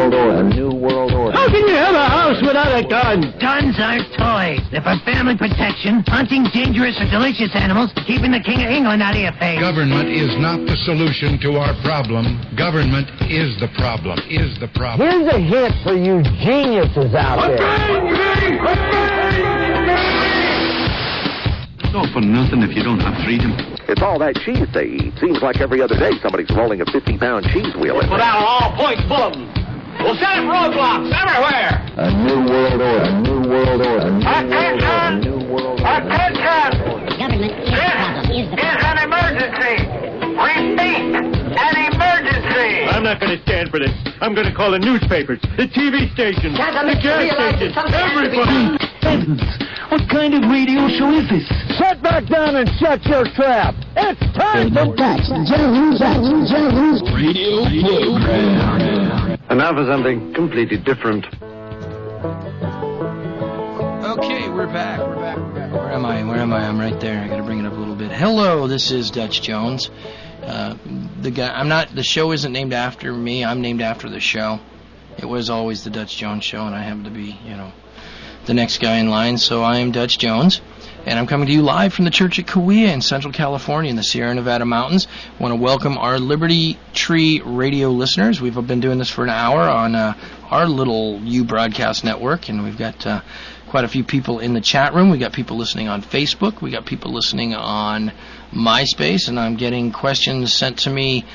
world order. A new world order. How can you have a house without a gun? Guns aren't toys. They're for family protection, hunting dangerous or delicious animals, keeping the King of England out of your face. Government is not the solution to our problem. Government is the problem. Is the problem. Here's a hint for you geniuses out there. It's all for nothing if you don't have freedom. It's all that cheese they eat. Seems like every other day somebody's rolling a fifty-pound cheese wheel in Put there. out all points bulletin. We'll set up roadblocks everywhere. A new world order. A new world order. A new world order. A new world order. Attention! Government is the problem. Is the This is an emergency. Repeat, an emergency. I'm not going to stand for this. I'm going to call the newspapers, the T V stations, the gas stations, everybody. Heavens, what kind of radio show is this? Sit back down and shut your trap. It's time to Dutch Jones. Dutch Jones. Radio program. And now for something completely different. Okay, we're back. We're back. We're back. Where am I? Where am I? I'm right there. I got to bring it up a little bit. Hello, this is Dutch Jones. Uh, the guy. I'm not. The show isn't named after me. I'm named after the show. It was always the Dutch Jones show, and I happen to be, you know, the next guy in line. So I am Dutch Jones, and I'm coming to you live from the Church at Cahuilla in Central California in the Sierra Nevada mountains. I want to welcome our Liberty Tree radio listeners. We've been doing this for an hour on uh, our little U broadcast network, and we've got uh, quite a few people in the chat room. We got people listening on Facebook. We got people listening on MySpace, and I'm getting questions sent to me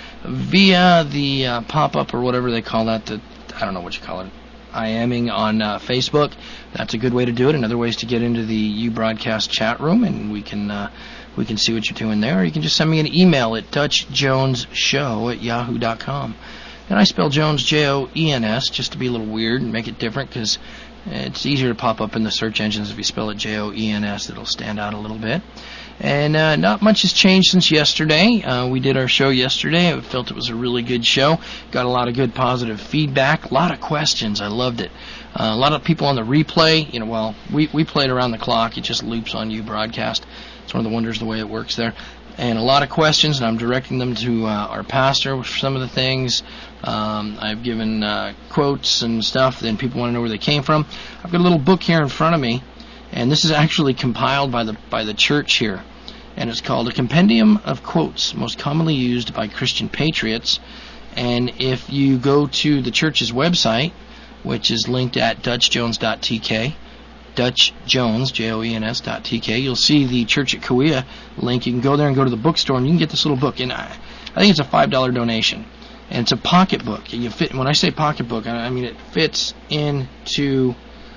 via the uh, pop-up or whatever they call that. The, I don't know what you call it. IMing on uh, Facebook. That's a good way to do it. Another way is to get into the U broadcast chat room, and we can uh, we can see what you're doing there. Or you can just send me an email at dutchjoneshow at yahoo dot com. And I spell Jones J O E N S just to be a little weird and make it different, because it's easier to pop up in the search engines if you spell it J O E N S. It'll stand out a little bit. And uh, not much has changed since yesterday. Uh, we did our show yesterday. I felt it was a really good show. Got a lot of good positive feedback. A lot of questions. I loved it. Uh, a lot of people on the replay. You know, well, we, we play it around the clock. It just loops on U broadcast. It's one of the wonders of the way it works there. And a lot of questions, and I'm directing them to uh, our pastor for some of the things. Um, I've given uh, quotes and stuff, and people want to know where they came from. I've got a little book here in front of me, and this is actually compiled by the by the church here. And it's called A Compendium of Quotes Most Commonly Used by Christian Patriots. And if you go to the church's website, which is linked at dutch jones dot t k, Dutch Jones, J O E N S dot T K, you'll see the Church at Cahuilla link. You can go there and go to the bookstore, and you can get this little book. And I, I think it's a five dollar donation. And it's a pocket book. And you fit, when I say pocket book, I mean it fits into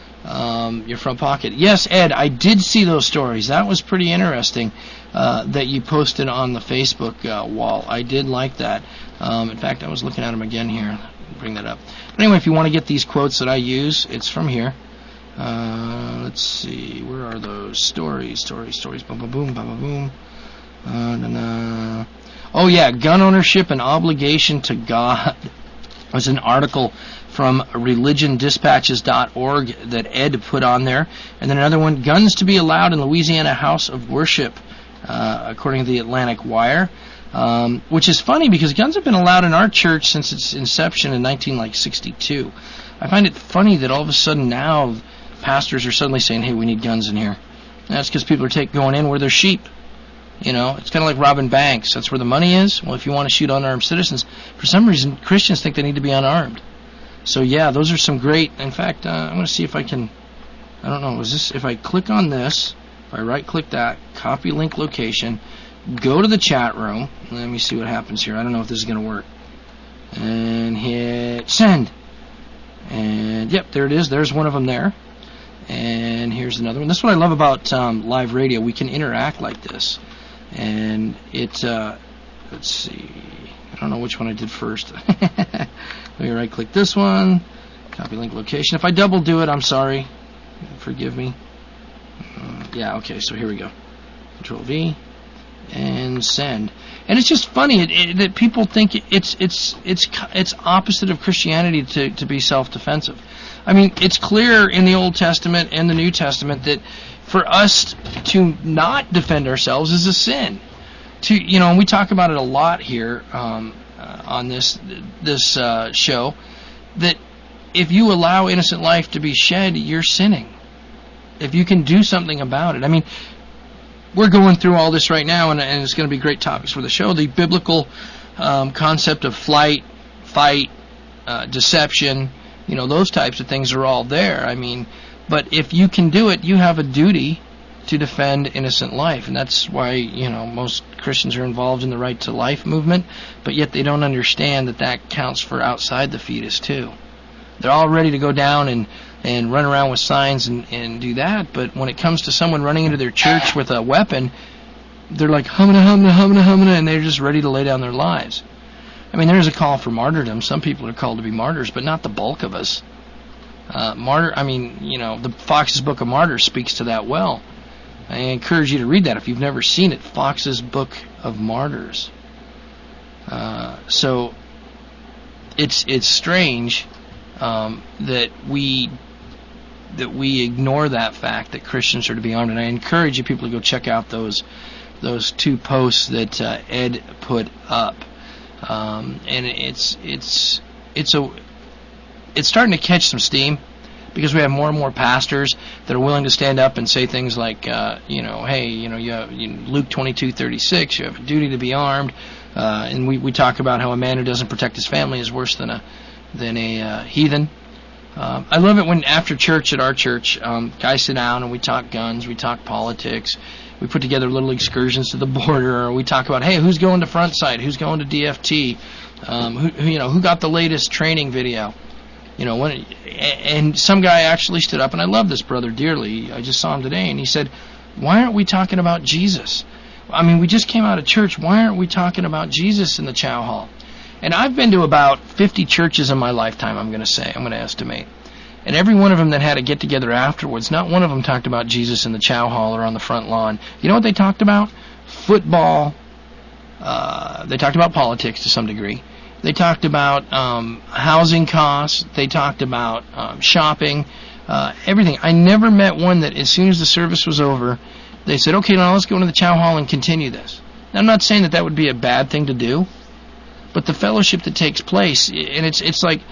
um, your front pocket. Yes, Ed, I did see those stories. That was pretty interesting. Uh, that you posted on the Facebook uh, wall. I did like that. Um, in fact, I was looking at them again here. Bring that up. But anyway, if you want to get these quotes that I use, it's from here. Uh, let's see. Where are those? Stories, stories, stories. Boom, boom, boom, boom, boom. Uh, na, na. Oh, yeah. Gun ownership and obligation to God. It was an article from religion dispatches dot org that Ed put on there. And then another one, guns to be allowed in Louisiana House of Worship. Uh, according to the Atlantic Wire, um, which is funny because guns have been allowed in our church since its inception in nineteen sixty-two. I find it funny that all of a sudden now pastors are suddenly saying, "Hey, we need guns in here." And that's because people are take, going in where there's sheep. You know, it's kind of like robbing banks. That's where the money is. Well, if you want to shoot unarmed citizens, for some reason Christians think they need to be unarmed. So yeah, those are some great. In fact, uh, I'm going to see if I can. I don't know. Is this if I click on this? If I right-click that, copy link location, go to the chat room. Let me see what happens here. I don't know if this is going to work. And hit send. And, yep, there it is. There's one of them there. And here's another one. This is what I love about um, live radio. We can interact like this. And it, uh, let's see. I don't know which one I did first. Let me right-click this one. Copy link location. If I double do it, I'm sorry. Forgive me. Uh, yeah, okay, so here we go. Control V and send. And it's just funny it, it, that people think it's it's it's it's opposite of Christianity to, to be self-defensive. I mean, it's clear in the Old Testament and the New Testament that for us to not defend ourselves is a sin. To you know, and we talk about it a lot here um, uh, on this this uh, show that if you allow innocent life to be shed, you're sinning. If you can do something about it. I mean, we're going through all this right now, and, and it's going to be great topics for the show. The biblical um, concept of flight, fight, uh, deception, you know, those types of things are all there. I mean, but if you can do it, you have a duty to defend innocent life, and that's why, you know, most Christians are involved in the right to life movement, but yet they don't understand that that counts for outside the fetus too. They're all ready to go down and, and run around with signs and, and do that, but when it comes to someone running into their church with a weapon, they're like humana, humana, humana, humana, and they're just ready to lay down their lives. I mean, there's a call for martyrdom. Some people are called to be martyrs, but not the bulk of us. Uh, martyr, I mean, you know, the Fox's Book of Martyrs speaks to that well. I encourage you to read that if you've never seen it. Fox's Book of Martyrs. Uh, so it's it's strange um, that we that we ignore that fact that Christians are to be armed. And I encourage you people to go check out those those two posts that uh, Ed put up. Um, and it's it's it's a it's starting to catch some steam, because we have more and more pastors that are willing to stand up and say things like, uh, you know, hey, you know, you have, you know, Luke twenty-two thirty-six, you have a duty to be armed, uh, and we, we talk about how a man who doesn't protect his family is worse than a than a uh, heathen. Um, I love it when after church at our church, um, guys sit down and we talk guns, we talk politics, we put together little excursions to the border, or we talk about, hey, who's going to Front Sight, who's going to D F T, um, who, who you know, who got the latest training video. You know, when, and some guy actually stood up, and I love this brother dearly. I just saw him today, and he said, why aren't we talking about Jesus? I mean, we just came out of church. Why aren't we talking about Jesus in the chow hall? And I've been to about fifty churches in my lifetime, I'm going to say. I'm going to estimate. And every one of them that had a get-together afterwards, not one of them talked about Jesus in the chow hall or on the front lawn. You know what they talked about? Football. Uh, they talked about politics to some degree. They talked about um, housing costs. They talked about um, shopping, uh, everything. I never met one that as soon as the service was over, they said, okay, now let's go into the chow hall and continue this. Now, I'm not saying that that would be a bad thing to do, but the fellowship that takes place, and it's it's like,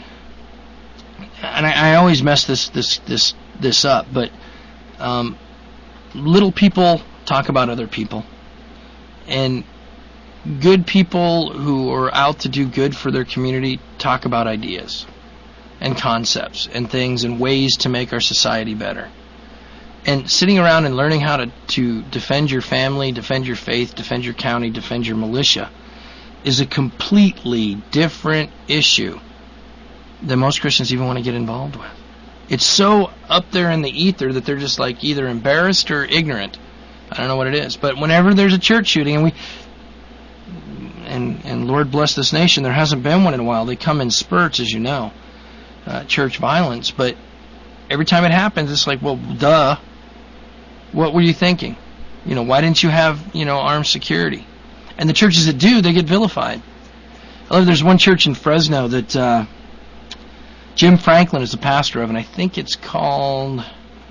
and I, I always mess this this this this up, but um, little people talk about other people, and good people who are out to do good for their community talk about ideas and concepts and things and ways to make our society better. And sitting around and learning how to, to defend your family, defend your faith, defend your county, defend your militia is a completely different issue than most Christians even want to get involved with. It's so up there in the ether that they're just like either embarrassed or ignorant. I don't know what it is. But whenever there's a church shooting, and we And, and Lord bless this nation, there hasn't been one in a while. They come in spurts, as you know, uh, church violence. But every time it happens, it's like, well, duh. What were you thinking? You know, why didn't you have, you know, armed security? And the churches that do, they get vilified. I love there's one church in Fresno that uh, Jim Franklin is the pastor of, and I think it's called...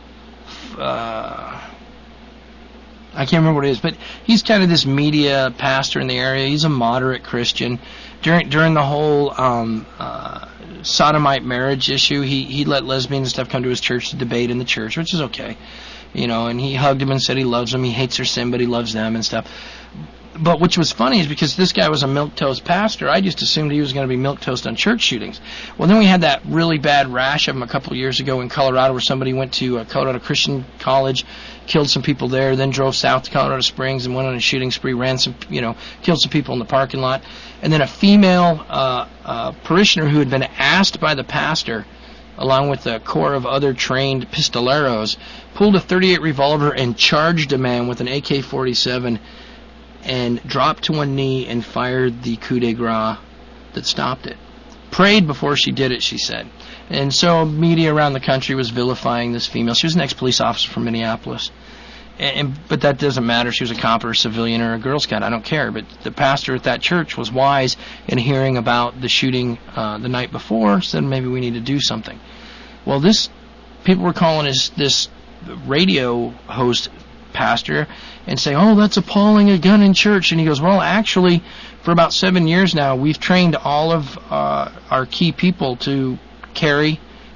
Uh, I can't remember what it is, but he's kind of this media pastor in the area. He's a moderate Christian. During during the whole um, uh, sodomite marriage issue, he, he let lesbians and stuff come to his church to debate in the church, which is okay. You know, and he hugged them and said he loves them. He hates their sin, but he loves them and stuff. But which was funny is because this guy was a milquetoast pastor, I just assumed he was going to be milquetoast on church shootings. Well, then we had that really bad rash of them a couple of years ago in Colorado where somebody went to uh, Colorado Christian College, killed some people there, then drove south to Colorado Springs and went on a shooting spree, ran some, you know, killed some people in the parking lot. And then a female uh, uh, parishioner who had been asked by the pastor, along with a corps of other trained pistoleros, pulled a thirty-eight revolver and charged a man with an A K forty-seven and dropped to one knee and fired the coup de grace that stopped it. Prayed before she did it, she said. And so media around the country was vilifying this female. She was an ex-police officer from Minneapolis. And, and But that doesn't matter. She was a cop or a civilian or a Girl Scout. I don't care. But the pastor at that church was wise in hearing about the shooting uh, the night before, said maybe we need to do something. Well, this, people were calling his, this radio host pastor and saying, oh, that's appalling, a gun in church. And he goes, well, actually, for about seven years now, we've trained all of uh, our key people to carry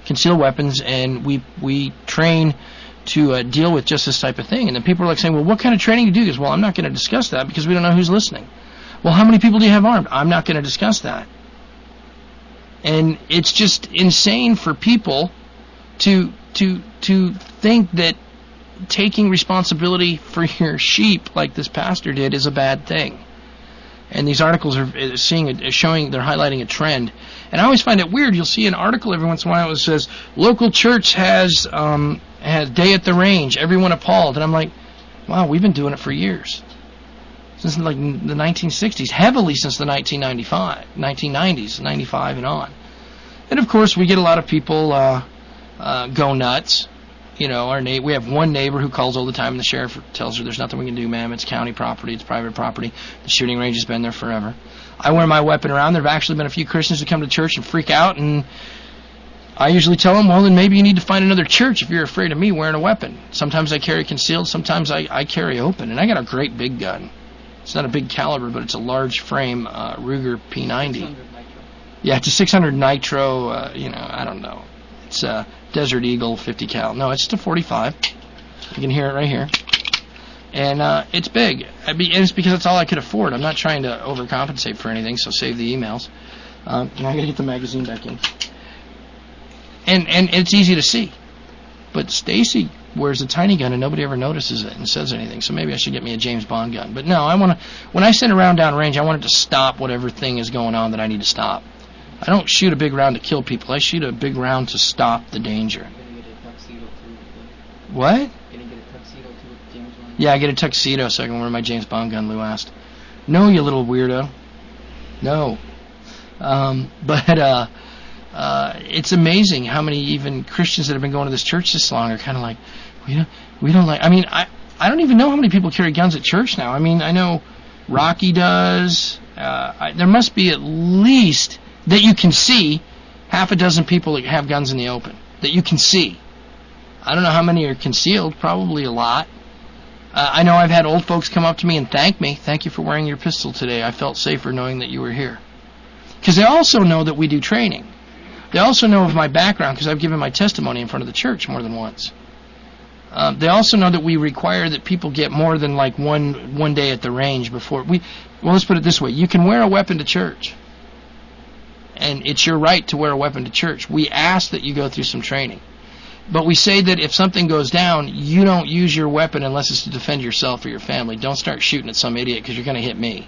concealed weapons, and we we train to uh, deal with just this type of thing. And then people are like saying, well, what kind of training do you do? Because, well, I'm not going to discuss that because we don't know who's listening. Well, how many people do you have armed? I'm not going to discuss that. And it's just insane for people to to to think that taking responsibility for your sheep, like this pastor did, is a bad thing. And these articles are seeing a, showing they're highlighting a trend. And I always find it weird. You'll see an article every once in a while that says local church has um, has day at the range. Everyone appalled, and I'm like, wow, we've been doing it for years, since like the nineteen sixties, heavily since the nineteen ninety-five, nineteen nineties, ninety-five and on. And of course, we get a lot of people uh, uh, go nuts. You know, our na- we have one neighbor who calls all the time, and the sheriff tells her there's nothing we can do, ma'am. It's county property. It's private property. The shooting range has been there forever. I wear my weapon around. There have actually been a few Christians who come to church and freak out, and I usually tell them, well, then maybe you need to find another church if you're afraid of me wearing a weapon. Sometimes I carry concealed. Sometimes I, I carry open. And I got a great big gun. It's not a big caliber, but it's a large frame uh, Ruger P ninety. Yeah, it's a six hundred nitro, uh, you know, I don't know. It's a Desert Eagle fifty cal. No, it's just a forty-five. You can hear it right here. And uh, it's big. I mean, and it's because that's all I could afford. I'm not trying to overcompensate for anything, so save the emails. Um, now I got to get the magazine back in. And and it's easy to see. But Stacy wears a tiny gun and nobody ever notices it and says anything. So maybe I should get me a James Bond gun. But no, I want to. When I send a round down range, I want it to stop whatever thing is going on that I need to stop. I don't shoot a big round to kill people. I shoot a big round to stop the danger. What? Yeah, I get a tuxedo so I can wear my James Bond gun, Lou asked. No, you little weirdo. No. Um, but uh, uh, it's amazing how many even Christians that have been going to this church this long are kind of like, we don't, we don't like. I mean, I, I don't even know how many people carry guns at church now. I mean, I know Rocky does. Uh, I, there must be at least, that you can see, half a dozen people that have guns in the open. That you can see. I don't know how many are concealed. Probably a lot. Uh, I know I've had old folks come up to me and thank me. Thank you for wearing your pistol today. I felt safer knowing that you were here. Because they also know that we do training. They also know of my background because I've given my testimony in front of the church more than once. Um, they also know that we require that people get more than like one one day at the range before we. Well, let's put it this way: you can wear a weapon to church, and it's your right to wear a weapon to church. We ask that you go through some training. But we say that if something goes down, you don't use your weapon unless it's to defend yourself or your family. Don't start shooting at some idiot because you're going to hit me.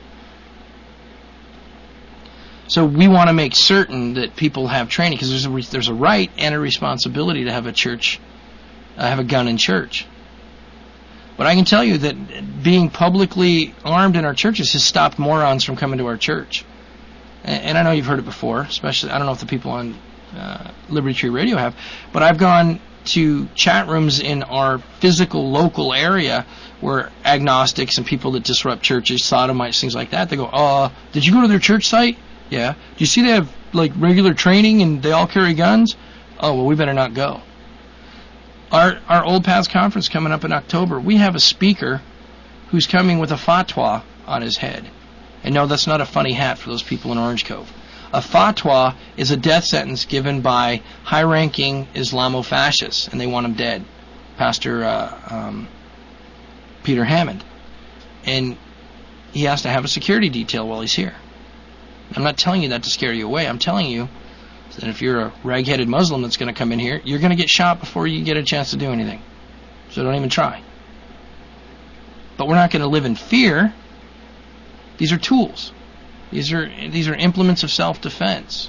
So we want to make certain that people have training because there's a, there's a right and a responsibility to have a church, uh, have a gun in church. But I can tell you that being publicly armed in our churches has stopped morons from coming to our church. And, and I know you've heard it before, especially, I don't know if the people on Uh, Liberty Tree Radio have, but I've gone to chat rooms in our physical local area where agnostics and people that disrupt churches, sodomites, things like that, they go, uh, did you go to their church site? Yeah. Do you see they have like regular training and they all carry guns? Oh, well, we better not go. Our our Old Paths Conference coming up in October, we have a speaker who's coming with a fatwa on his head. And no, that's not a funny hat for those people in Orange Cove. A fatwa is a death sentence given by high-ranking Islamo-fascists, and they want him dead. Pastor uh, um, Peter Hammond. And he has to have a security detail while he's here. I'm not telling you that to scare you away. I'm telling you that if you're a rag-headed Muslim that's going to come in here, you're going to get shot before you get a chance to do anything. So don't even try. But we're not going to live in fear. These are tools. These are these are implements of self-defense.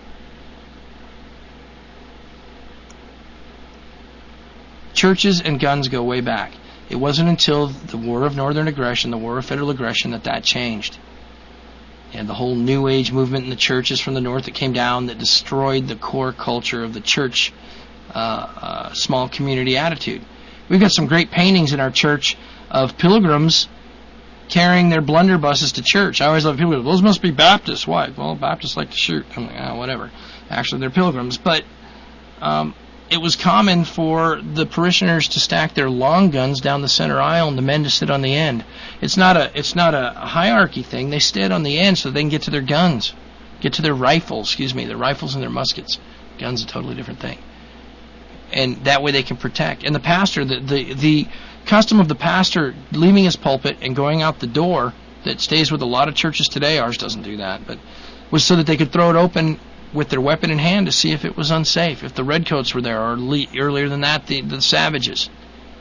Churches and guns go way back. It wasn't until the War of Northern Aggression, the War of Federal Aggression, that that changed. And the whole New Age movement in the churches from the north that came down that destroyed the core culture of the church, uh, uh, small community attitude. We've got some great paintings in our church of pilgrims carrying their blunderbusses to church. I always love people who go, those must be Baptists. Why? Well, Baptists like to shoot. I'm like, ah, whatever. Actually, they're pilgrims. But um, it was common for the parishioners to stack their long guns down the center aisle and the men to sit on the end. It's not a it's not a hierarchy thing. They stayed on the end so they can get to their guns, get to their rifles, excuse me, their rifles and their muskets. Guns a totally different thing. and that way they can protect. And the pastor, the, the, the custom of the pastor leaving his pulpit and going out the door that stays with a lot of churches today, ours doesn't do that, but was so that they could throw it open with their weapon in hand to see if it was unsafe, if the redcoats were there, or le- earlier than that, the, the savages.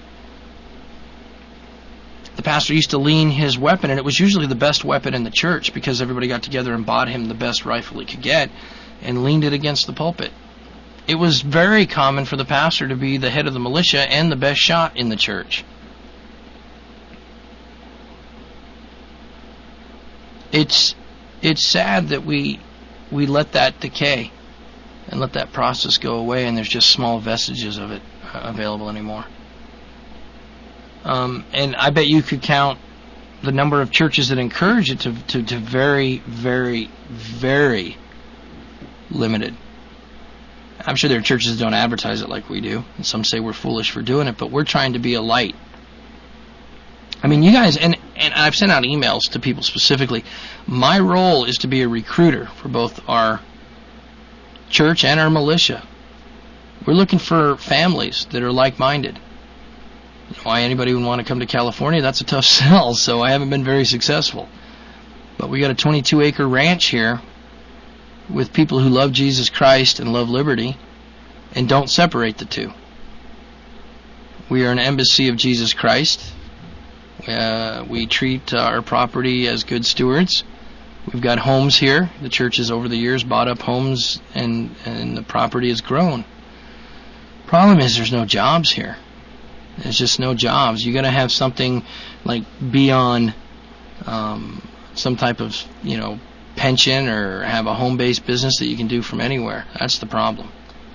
The pastor used to lean his weapon, and it was usually the best weapon in the church because everybody got together and bought him the best rifle he could get and leaned it against the pulpit. It was very common for the pastor to be the head of the militia and the best shot in the church. It's it's sad that we we let that decay and let that process go away, and there's just small vestiges of it uh, available anymore. Um, and I bet you could count the number of churches that encourage it to, to, to very, very, very limited. I'm sure there are churches that don't advertise it like we do, and some say we're foolish for doing it, but we're trying to be a light. I mean, you guys, and, and I've sent out emails to people specifically. My role is to be a recruiter for both our church and our militia. We're looking for families that are like-minded. Why anybody would want to come to California, that's a tough sell, so I haven't been very successful. But we got a twenty-two acre ranch here with people who love Jesus Christ and love liberty and don't separate the two. We are an embassy of Jesus Christ. Uh, we treat our property as good stewards. We've got homes here. The church has over the years bought up homes, and, and the property has grown. Problem is there's no jobs here. There's just no jobs. You got to have something like be on um, some type of, you know, pension or have a home-based business that you can do from anywhere. That's the problem.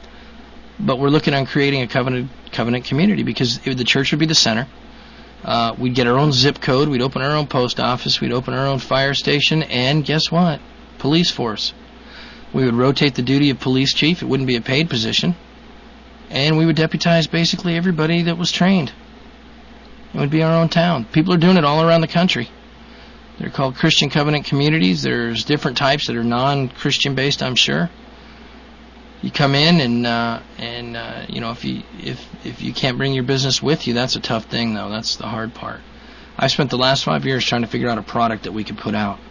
But we're looking on creating a covenant covenant community because the church would be the center. Uh, we'd get our own zip code. We'd open our own post office. We'd open our own fire station. And guess what? Police force. We would rotate the duty of police chief. It wouldn't be a paid position. And we would deputize basically everybody that was trained. It would be our own town. People are doing it all around the country. They're called Christian Covenant communities. There's different types that are non-Christian based, I'm sure. You come in and uh, and uh, you know if you if if you can't bring your business with you, that's a tough thing though. That's the hard part. I spent the last five years trying to figure out a product that we could put out.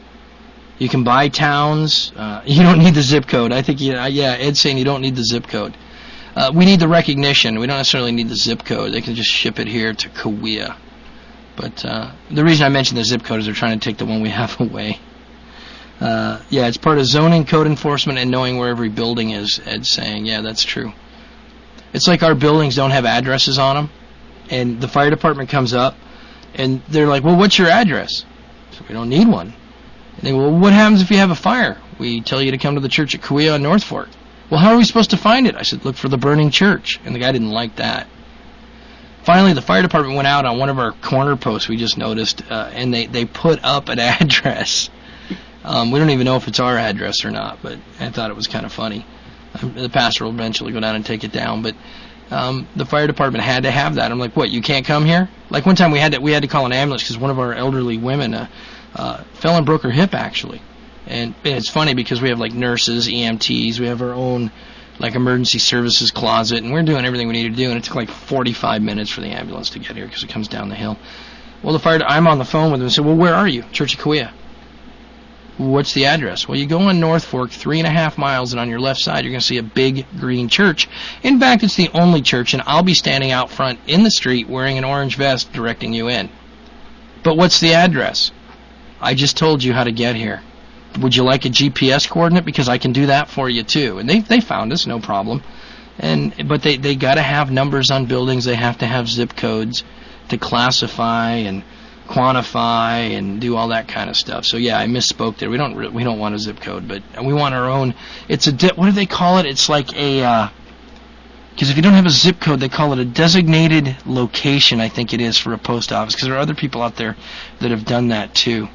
You can buy towns. Uh, you don't need the zip code. I think you, yeah, Ed's saying you don't need the zip code. Uh, we need the recognition. We don't necessarily need the zip code. They can just ship it here to Kauai. But uh, the reason I mentioned the zip code is they're trying to take the one we have away. Uh, yeah, it's part of zoning, code enforcement, and knowing where every building is, Ed's saying. Yeah, that's true. It's like our buildings don't have addresses on them, and the fire department comes up, and they're like, well, what's your address? So we don't need one. And they go, well, what happens if you have a fire? We tell you to come to the church at Kauai on North Fork. Well, how are we supposed to find it? I said, look for the burning church. And the guy didn't like that. Finally, the fire department went out on one of our corner posts we just noticed, uh, and they, they put up an address. Um, we don't even know if it's our address or not, but I thought it was kind of funny. Um, the pastor will eventually go down and take it down, but um, the fire department had to have that. I'm like, what, you can't come here? Like one time we had to, we had to call an ambulance because one of our elderly women uh, uh, fell and broke her hip, actually. And it's funny because we have like nurses, E M Ts, we have our own like emergency services closet, and we're doing everything we need to do, and it took like forty-five minutes for the ambulance to get here because it comes down the hill. Well, the fire, I'm on the phone with them and said, well, where are you? Church of Kauai. What's the address? Well, you go on North Fork three and a half miles, and on your left side you're going to see a big green church. In fact, it's the only church, and I'll be standing out front in the street wearing an orange vest directing you in. But what's the address? I just told you how to get here. Would you like a G P S coordinate? Because I can do that for you too. And they they found us, no problem. And but they they got to have numbers on buildings. They have to have zip codes to classify and quantify and do all that kind of stuff. So yeah, I misspoke there. We don't re- we don't want a zip code, but we want our own. It's a de- what do they call it? It's like a because uh, if you don't have a zip code, they call it a designated location. I think it is for a post office because there are other people out there that have done that too.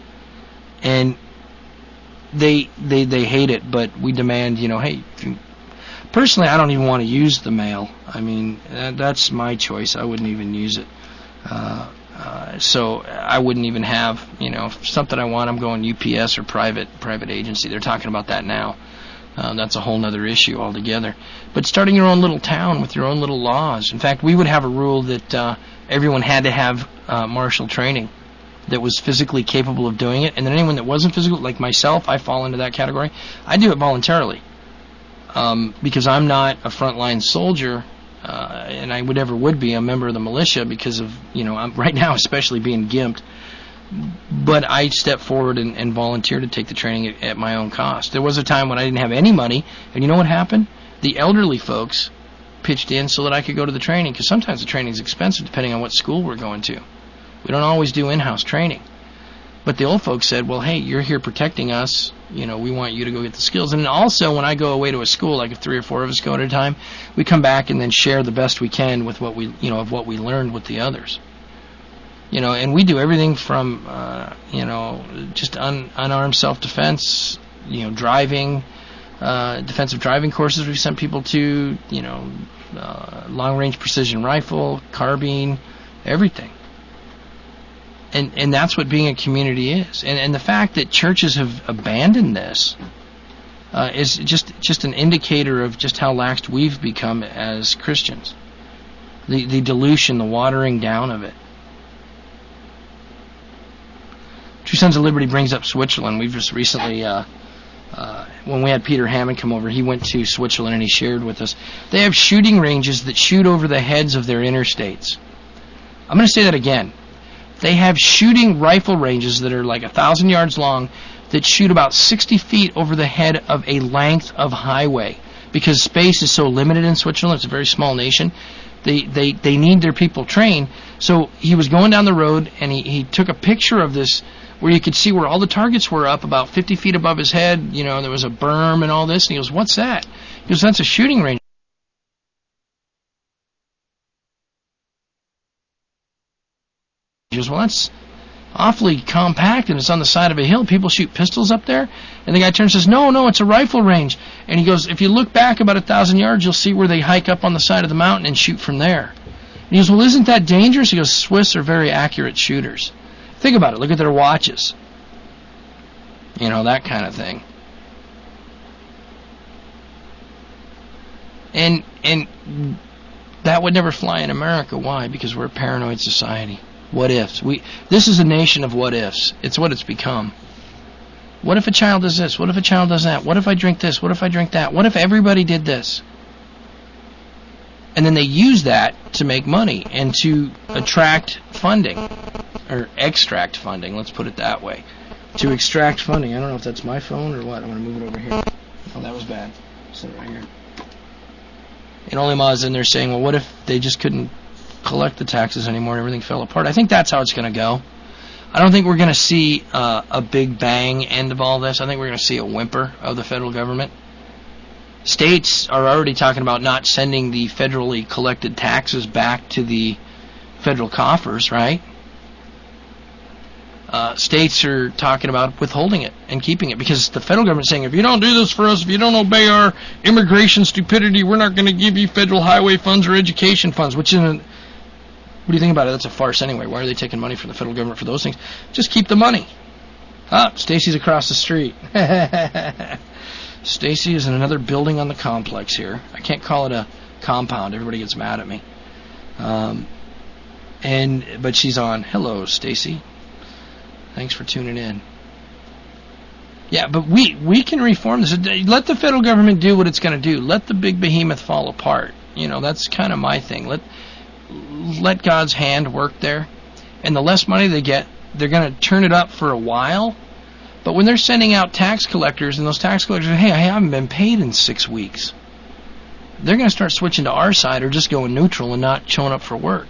And They, they they hate it, but we demand, you know, hey, if you, personally, I don't even want to use the mail. I mean, that, that's my choice. I wouldn't even use it. Uh, uh, so I wouldn't even have, you know, if something I want, I'm going U P S or private private agency. They're talking about that now. Uh, that's a whole other issue altogether. But starting your own little town with your own little laws. In fact, we would have a rule that uh, everyone had to have uh, martial training that was physically capable of doing it. And then anyone that wasn't physical, like myself, I fall into that category. I do it voluntarily um, because I'm not a frontline soldier, uh, and I would ever would be a member of the militia because of, you know, I'm right now especially being gimped. But I stepped forward and, and volunteered to take the training at, at my own cost. There was a time when I didn't have any money, and you know what happened? The elderly folks pitched in so that I could go to the training, because sometimes the training is expensive depending on what school we're going to. We don't always do in-house training. But the old folks said, well, hey, you're here protecting us. You know, we want you to go get the skills. And also, when I go away to a school, like if three or four of us go at a time, we come back and then share the best we can with what we, you know, of what we learned with the others. You know, and we do everything from, uh, you know, just un, unarmed self-defense, you know, driving, uh, defensive driving courses we've sent people to, you know, uh, long-range precision rifle, carbine, everything. And and that's what being a community is. And and the fact that churches have abandoned this uh, is just just an indicator of just how lax we've become as Christians. The the dilution, the watering down of it. True Sons of Liberty brings up Switzerland. We've just recently, uh, uh, when we had Peter Hammond come over, he went to Switzerland and he shared with us. They have shooting ranges that shoot over the heads of their interstates. I'm going to say that again. They have shooting rifle ranges that are like a thousand yards long that shoot about sixty feet over the head of a length of highway. Because space is so limited in Switzerland, it's a very small nation. They they, they need their people trained. So he was going down the road and he, he took a picture of this where you could see where all the targets were up about fifty feet above his head. You know, there was a berm and all this. And he goes, what's that? He goes, that's a shooting range. He goes, well, that's awfully compact and it's on the side of a hill. People shoot pistols up there. And the guy turns and says, no, no, it's a rifle range. And he goes, if you look back about a thousand yards, you'll see where they hike up on the side of the mountain and shoot from there. And he goes, well, isn't that dangerous? He goes, Swiss are very accurate shooters. Think about it. Look at their watches. You know, that kind of thing. And and that would never fly in America. Why? Because we're a paranoid society. What ifs? We this is a nation of what ifs. It's what it's become. What if a child does this? What if a child does that? What if I drink this? What if I drink that? What if everybody did this? And then they use that to make money and to attract funding. Or extract funding, let's put it that way. To extract funding. I don't know if that's my phone or what. I'm going to move it over here. Oh, that was bad. Set it right here. And Olima's in there saying, well, what if they just couldn't collect the taxes anymore and everything fell apart? I think that's how it's going to go. I don't think we're going to see uh, a big bang end of all this. I think we're going to see a whimper of the federal government. States are already talking about not sending the federally collected taxes back to the federal coffers, right? Uh, states are talking about withholding it and keeping it because the federal government is saying, if you don't do this for us, if you don't obey our immigration stupidity, we're not going to give you federal highway funds or education funds, which isn't. What do you think about it? That's a farce anyway. Why are they taking money from the federal government for those things? Just keep the money. Ah, Stacy's across the street. Stacy is in another building on the complex here. I can't call it a compound. Everybody gets mad at me. Um, and but she's on. Hello, Stacy. Thanks for tuning in. Yeah, but we, we can reform this. Let the federal government do what it's going to do. Let the big behemoth fall apart. You know, that's kind of my thing. Let let God's hand work there. And the less money they get, they're going to turn it up for a while. But when they're sending out tax collectors, and those tax collectors say, hey, I haven't been paid in six weeks, they're going to start switching to our side or just going neutral and not showing up for work.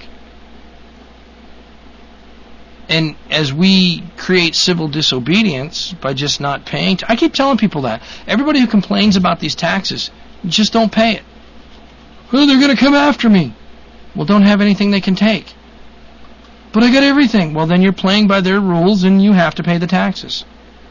And as we create civil disobedience by just not paying, t- I keep telling people that. Everybody who complains about these taxes, just don't pay it. Oh, they're going to come after me. Well, don't have anything they can take. But I got everything. Well, then you're playing by their rules and you have to pay the taxes.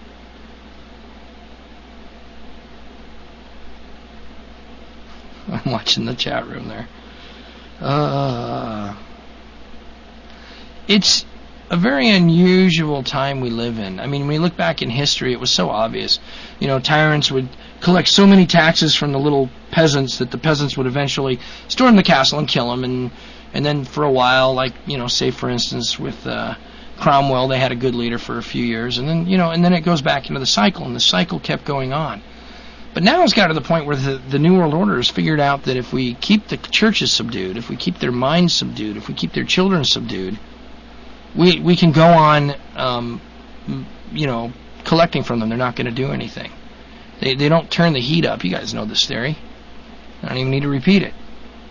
I'm watching the chat room there. Uh, it's... a very unusual time we live in. I mean, when you look back in history, it was so obvious. You know, tyrants would collect so many taxes from the little peasants that the peasants would eventually storm the castle and kill them. And, and then for a while, like, you know, say, for instance, with uh, Cromwell, they had a good leader for a few years. And then, you know, and then it goes back into the cycle, and the cycle kept going on. But now it's got to the point where the, the New World Order has figured out that if we keep the churches subdued, if we keep their minds subdued, if we keep their children subdued, we we can go on, um, you know, collecting from them. They're not going to do anything. They they don't turn the heat up. You guys know this theory. I don't even need to repeat it.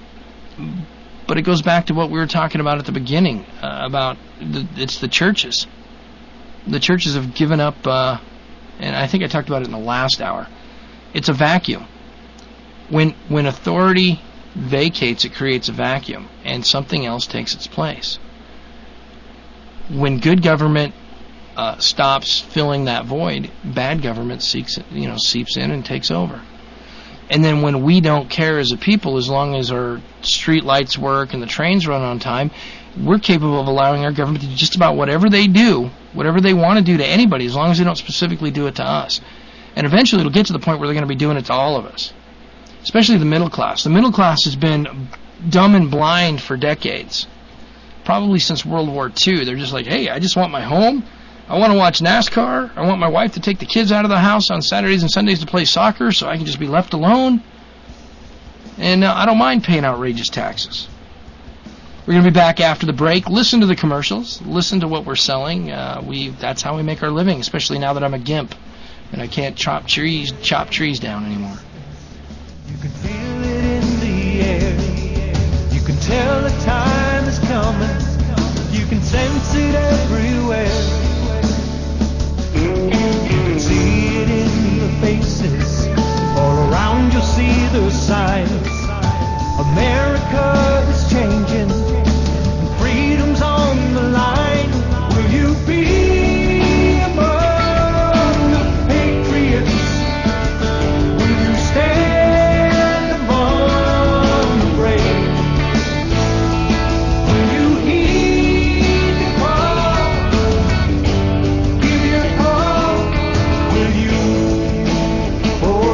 But it goes back to what we were talking about at the beginning, uh, about the, it's the churches. The churches have given up, uh, and I think I talked about it in the last hour. It's a vacuum. When when authority vacates, it creates a vacuum, and something else takes its place. When good government uh, stops filling that void, bad government seeks, you know, seeps in and takes over. And then when we don't care as a people, as long as our street lights work and the trains run on time, we're capable of allowing our government to do just about whatever they do, whatever they want to do to anybody, as long as they don't specifically do it to us. And eventually it'll get to the point where they're going to be doing it to all of us, especially the middle class. The middle class has been dumb and blind for decades, probably since World War Two. They're just like, hey, I just want my home. I want to watch NASCAR. I want my wife to take the kids out of the house on Saturdays and Sundays to play soccer so I can just be left alone. And uh, I don't mind paying outrageous taxes. We're going to be back after the break. Listen to the commercials. Listen to what we're selling. Uh, we That's how we make our living, especially now that I'm a gimp and I can't chop trees, chop trees down anymore. You can feel it in the air. You can tell the time is coming. You can sense it everywhere. You can see it in the faces. All around you'll see the signs. America is changing. Freedom's on the line. Will you be among the patriots? Will you stand among the brave? Will you heed the call? Give your all. Will you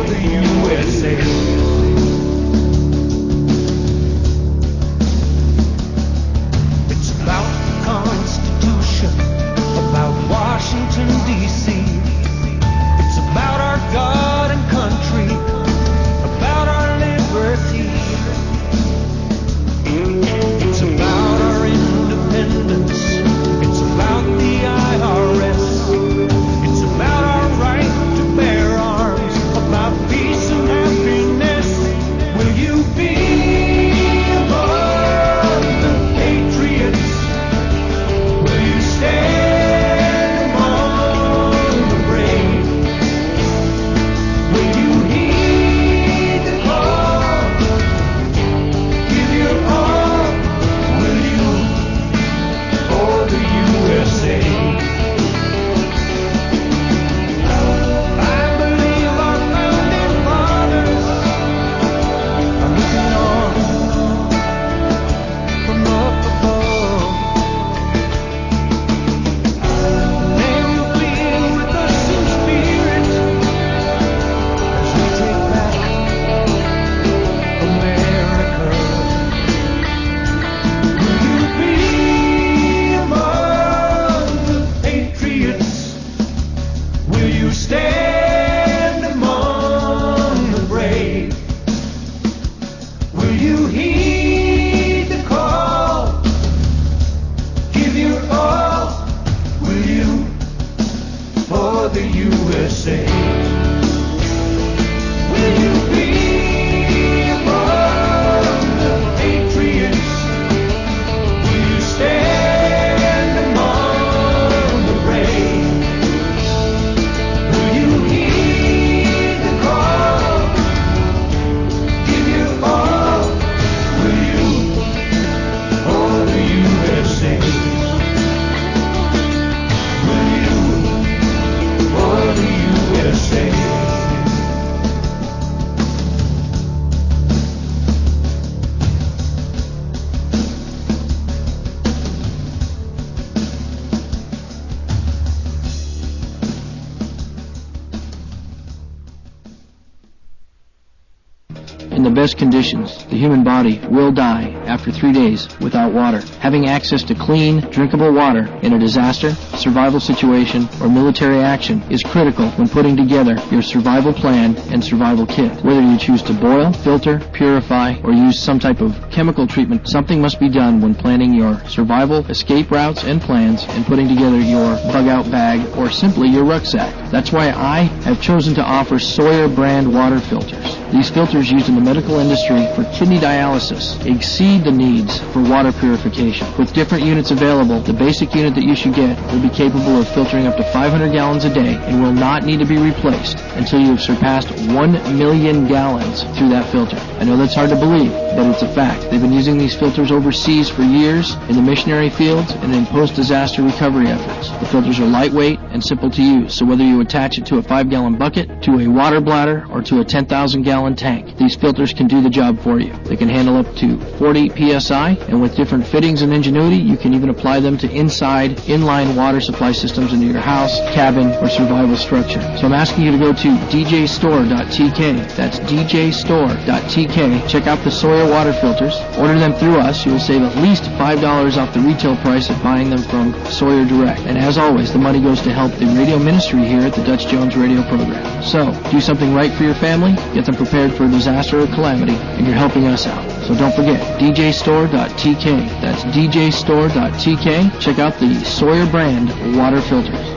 best conditions, the human body will die after three days without water. Having access to clean, drinkable water in a disaster, survival situation, or military action is critical when putting together your survival plan and survival kit. Whether you choose to boil, filter, purify, or use some type of chemical treatment, something must be done when planning your survival, escape routes, and plans, and putting together your bug-out bag or simply your rucksack. That's why I have chosen to offer Sawyer brand water filters. These filters used in the medical industry for kidney dialysis exceed the needs for water purification. With different units available, the basic unit that you should get will be capable of filtering up to five hundred gallons a day and will not need to be replaced until you have surpassed one million gallons through that filter. I know that's hard to believe, but it's a fact. They've been using these filters overseas for years in the missionary fields and in post-disaster recovery efforts. The filters are lightweight and simple to use, so whether you attach it to a five-gallon bucket, to a water bladder, or to a ten thousand gallon tank, these filters can do the job for you. They can handle up to forty P S I, and with different fittings and ingenuity, you can even apply them to inside, inline water supply systems into your house, cabin, or survival structure. So I'm asking you to go to d j store dot t k. That's d j store dot t k. Check out the Sawyer water filters. Order them through us. You will save at least five dollars off the retail price of buying them from Sawyer Direct. And as always, the money goes to help the radio ministry here at the Dutch Jones Radio Program. So, do something right for your family, get them prepared for a disaster or calamity, and you're helping us out. So don't forget, d j store dot t k. That's d j store dot t k. Check out the Sawyer brand water filters.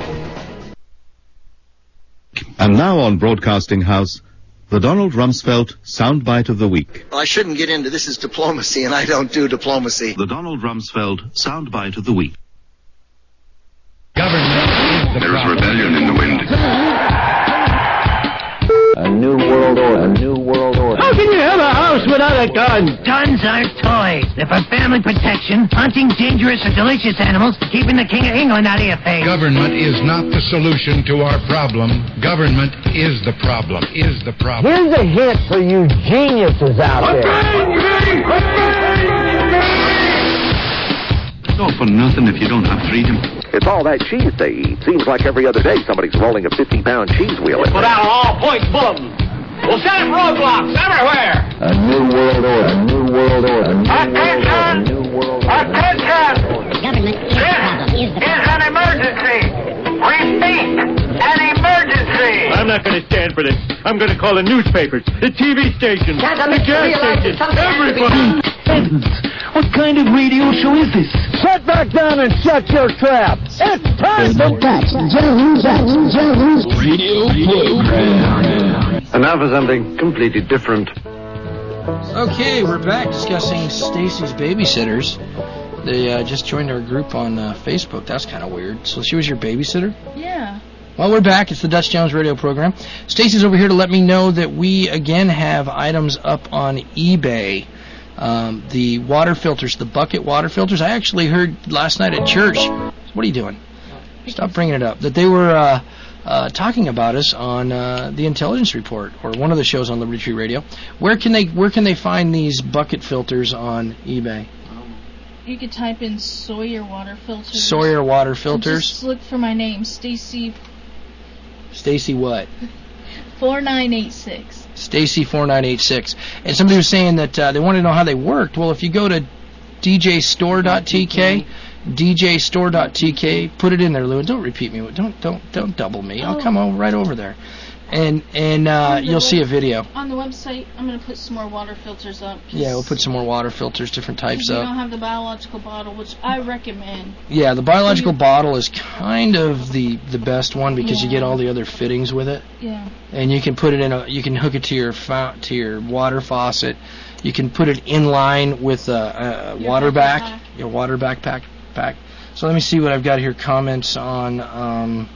And now on Broadcasting House, the Donald Rumsfeld Soundbite of the Week. Well, I shouldn't get into this is diplomacy, and I don't do diplomacy. The Donald Rumsfeld Soundbite of the Week. Government is the There is rebellion in the wind. A new world order. A new world order. How can you have a house without a gun? Guns aren't toys. They're for family protection, hunting dangerous or delicious animals, keeping the King of England out of your face. Government is not the solution to our problem. Government is the problem. Is the problem. Here's a hint for you geniuses out there. It's all for nothing if you don't have freedom. It's all that cheese they eat. Seems like every other day somebody's rolling a fifty-pound cheese wheel in Put there. out an all-points bulletin. We'll set up roadblocks everywhere. A new world order. A new world order. A new world order. A new world order. Attention! Government is the problem. Is the Is an emergency. Repeat, an emergency. I'm not going to stand for this. I'm going to call the newspapers, the T V stations, the gas stations, everybody. What kind of radio show is this? Sit back down and shut your trap. It's time to Dutch Jones Radio Program. And now for something completely different. Okay, we're back discussing Stacy's babysitters. They uh, just joined our group on uh, Facebook. That's kind of weird. So she was your babysitter? Yeah. Well, we're back. It's the Dutch Jones Radio Program. Stacy's over here to let me know that we again have items up on eBay. Um, the water filters, the bucket water filters. I actually heard last night at church. What are you doing? Stop bringing it up. That they were uh, uh, talking about us on uh, the Intelligence Report or one of the shows on Liberty Tree Radio. Where can they Where can they find these bucket filters on eBay? You could type in Sawyer water filters. Sawyer water filters. Just look for my name, Stacy. Stacy what? four nine eight six. Stacy four nine eight six. And somebody was saying that uh, they wanted to know how they worked. Well, if you go to d j store dot t k, d j store dot t k, put it in there, Lou, and don't repeat me. Don't don't don't double me. I'll Oh. come over right over there, and and uh, you'll see a video. On the website, I'm going to put some more water filters up. 'cause Yeah, we'll put some more water filters, different types you up. don't have the biological bottle, which I recommend. Yeah, the biological bottle is kind of the the best one because you Yeah. get all the other fittings with it. Yeah. And you can put it in a, you can hook it to your fount, to your water faucet. You can put it in line with a, a Your water back, backpack. your water backpack pack. So let me see what I've got here. Comments on, um,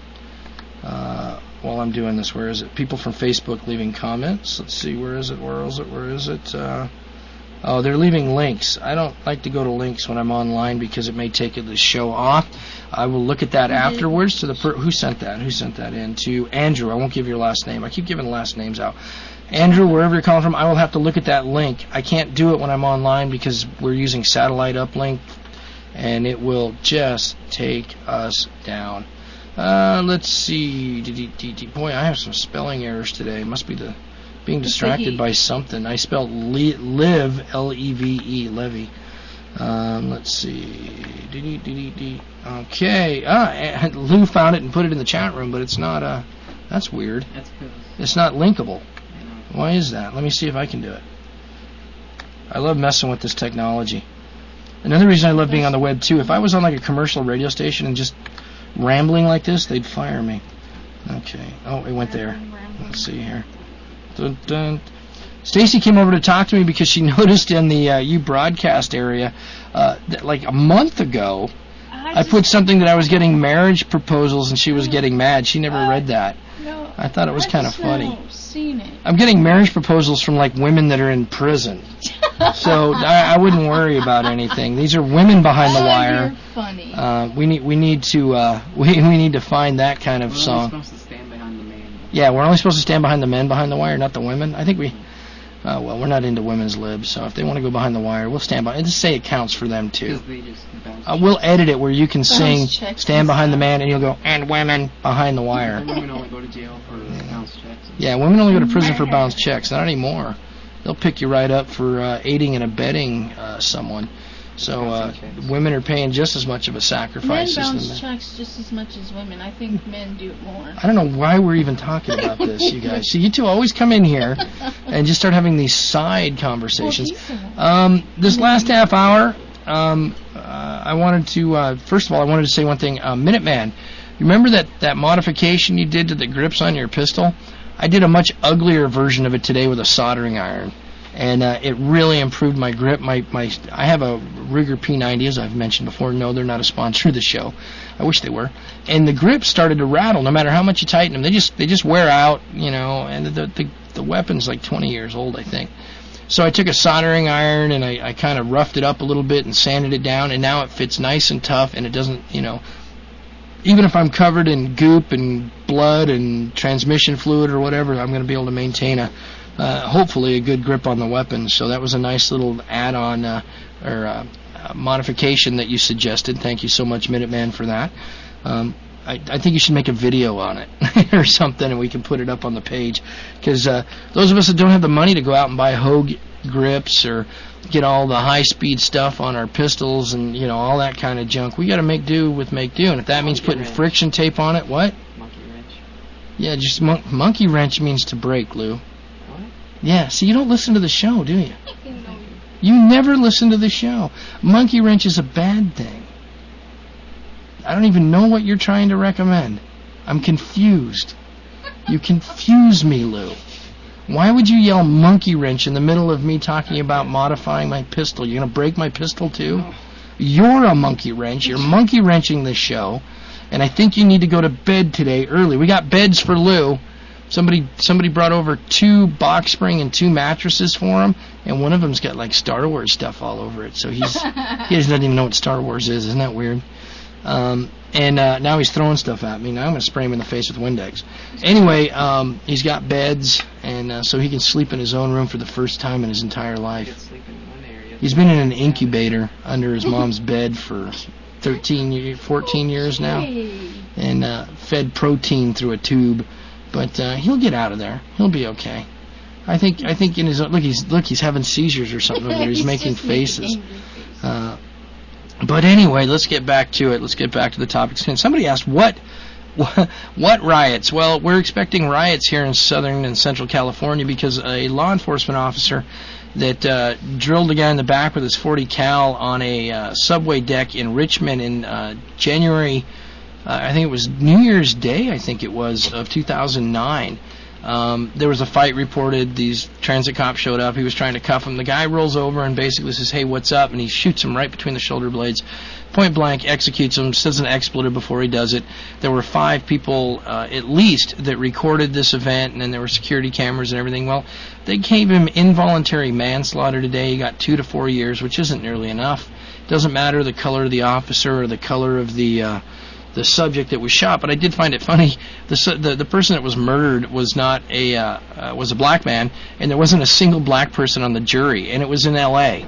uh, while I'm doing this, where is it? People from Facebook leaving comments. Let's see, where is it? Where is it? Where is it? Uh, oh, they're leaving links. I don't like to go to links when I'm online because it may take the show off. I will look at that afterwards. To the per- who sent that? Who sent that in? To Andrew. I won't give your last name. I keep giving last names out. Andrew, wherever you're calling from, I will have to look at that link. I can't do it when I'm online because we're using satellite uplink, and it will just take us down. Uh, let's see. Boy, I have some spelling errors today. Must be the being distracted by something. I spelled le- live, L E V E, Levy. Um, let's see. D-d-d-d-d. Okay. Ah, Lou found it and put it in the chat room, but it's not, uh, that's weird. That's good. It's not linkable. Why is that? Let me see if I can do it. I love messing with this technology. Another reason I love being on the web, too, if I was on like a commercial radio station and just rambling like this, they'd fire me. Okay. Oh, it went there. Let's see here. Dun, dun. Stacy came over to talk to me because she noticed in the uh, U broadcast area uh, that like a month ago I, I put something that I was getting marriage proposals and she was getting mad. She never read that. No, I thought it was kind of funny. Seen it. I'm getting marriage proposals from like women that are in prison. So I, I wouldn't worry about anything. These are women behind the oh, wire. You're funny. Uh, we need we need to uh, we we need to find that kind of we're song. We're only supposed to stand behind the man. Yeah, we're only supposed to stand behind the men behind the wire, not the women. I think we. Uh, well, we're not into women's libs, so if they want to go behind the wire, we'll stand by. And just say it counts for them too. They just uh, we'll edit it where you can sing checks "Stand Behind the Man" and you'll go "and women behind the wire." And women only go to jail for yeah. bounce checks. Yeah, women only go to prison for bounce checks. Not anymore. They'll pick you right up for uh, aiding and abetting uh, someone. So uh, women are paying just as much of a sacrifice men as the bounce men. checks just as much as women. I think men do it more. I don't know why we're even talking about this, you guys. So you two always come in here and just start having these side conversations. Um, this last half hour, um, uh, I wanted to, uh, first of all, I wanted to say one thing. Uh, Minuteman, you remember that, that modification you did to the grips on your pistol? I did a much uglier version of it today with a soldering iron. And uh, it really improved my grip. My my I have a Ruger P ninety, as I've mentioned before. No, they're not a sponsor of the show. I wish they were. And the grips started to rattle. No matter how much you tighten them, they just they just wear out. You know. And the the the weapon's like twenty years old, I think. So I took a soldering iron and I, I kind of roughed it up a little bit and sanded it down. And now it fits nice and tough. And it doesn't, you know. Even if I'm covered in goop and blood and transmission fluid or whatever, I'm going to be able to maintain a. Uh, hopefully a good grip on the weapon. So that was a nice little add-on uh, or uh, uh, modification that you suggested. Thank you so much, Minuteman, for that. Um, I, I think you should make a video on it or something, and we can put it up on the page. Because uh, those of us that don't have the money to go out and buy Hogue grips or get all the high-speed stuff on our pistols and you know all that kind of junk, we got to make do with make do. And if that means putting friction tape on it, what? Monkey wrench. Yeah, just mon- monkey wrench means to break, Lou. Yeah, see, you don't listen to the show, do you? You never listen to the show. Monkey wrench is a bad thing. I don't even know what you're trying to recommend. I'm confused. You confuse me, Lou. Why would you yell monkey wrench in the middle of me talking about modifying my pistol? You're going to break my pistol, too? You're a monkey wrench. You're monkey wrenching the show. And I think you need to go to bed today early. We got beds for Lou. Somebody somebody brought over two box spring and two mattresses for him, and one of them's got like Star Wars stuff all over it. So he's he doesn't even know what Star Wars is. Isn't that weird? Um, and uh, now he's throwing stuff at me. Now I'm going to spray him in the face with Windex. Anyway, um, he's got beds, and uh, so he can sleep in his own room for the first time in his entire life. He's been in an incubator under his mom's bed for thirteen, fourteen years now, and uh, fed protein through a tube. But uh, he'll get out of there. He'll be okay. I think. I think in his look, he's look, he's having seizures or something over there. He's, he's making faces. Uh, but anyway, let's get back to it. Let's get back to the topic. Somebody asked what, what, what riots? Well, we're expecting riots here in Southern and Central California because a law enforcement officer that uh, drilled a guy in the back with his forty cal on a uh, subway deck in Richmond in uh, January. Uh, I think it was New Year's Day, I think it was, of two thousand nine. Um, there was a fight reported. These transit cops showed up. He was trying to cuff him. The guy rolls over and basically says, hey, what's up? And he shoots him right between the shoulder blades. Point blank, executes him, says an expletive before he does it. There were five people, uh, at least, that recorded this event, and then there were security cameras and everything. Well, they gave him involuntary manslaughter today. He got two to four years, which isn't nearly enough. Doesn't matter the color of the officer or the color of the... Uh, the subject that was shot, but I did find it funny. The the, the person that was murdered was not a uh, uh, was a black man, and there wasn't a single black person on the jury, and it was in L A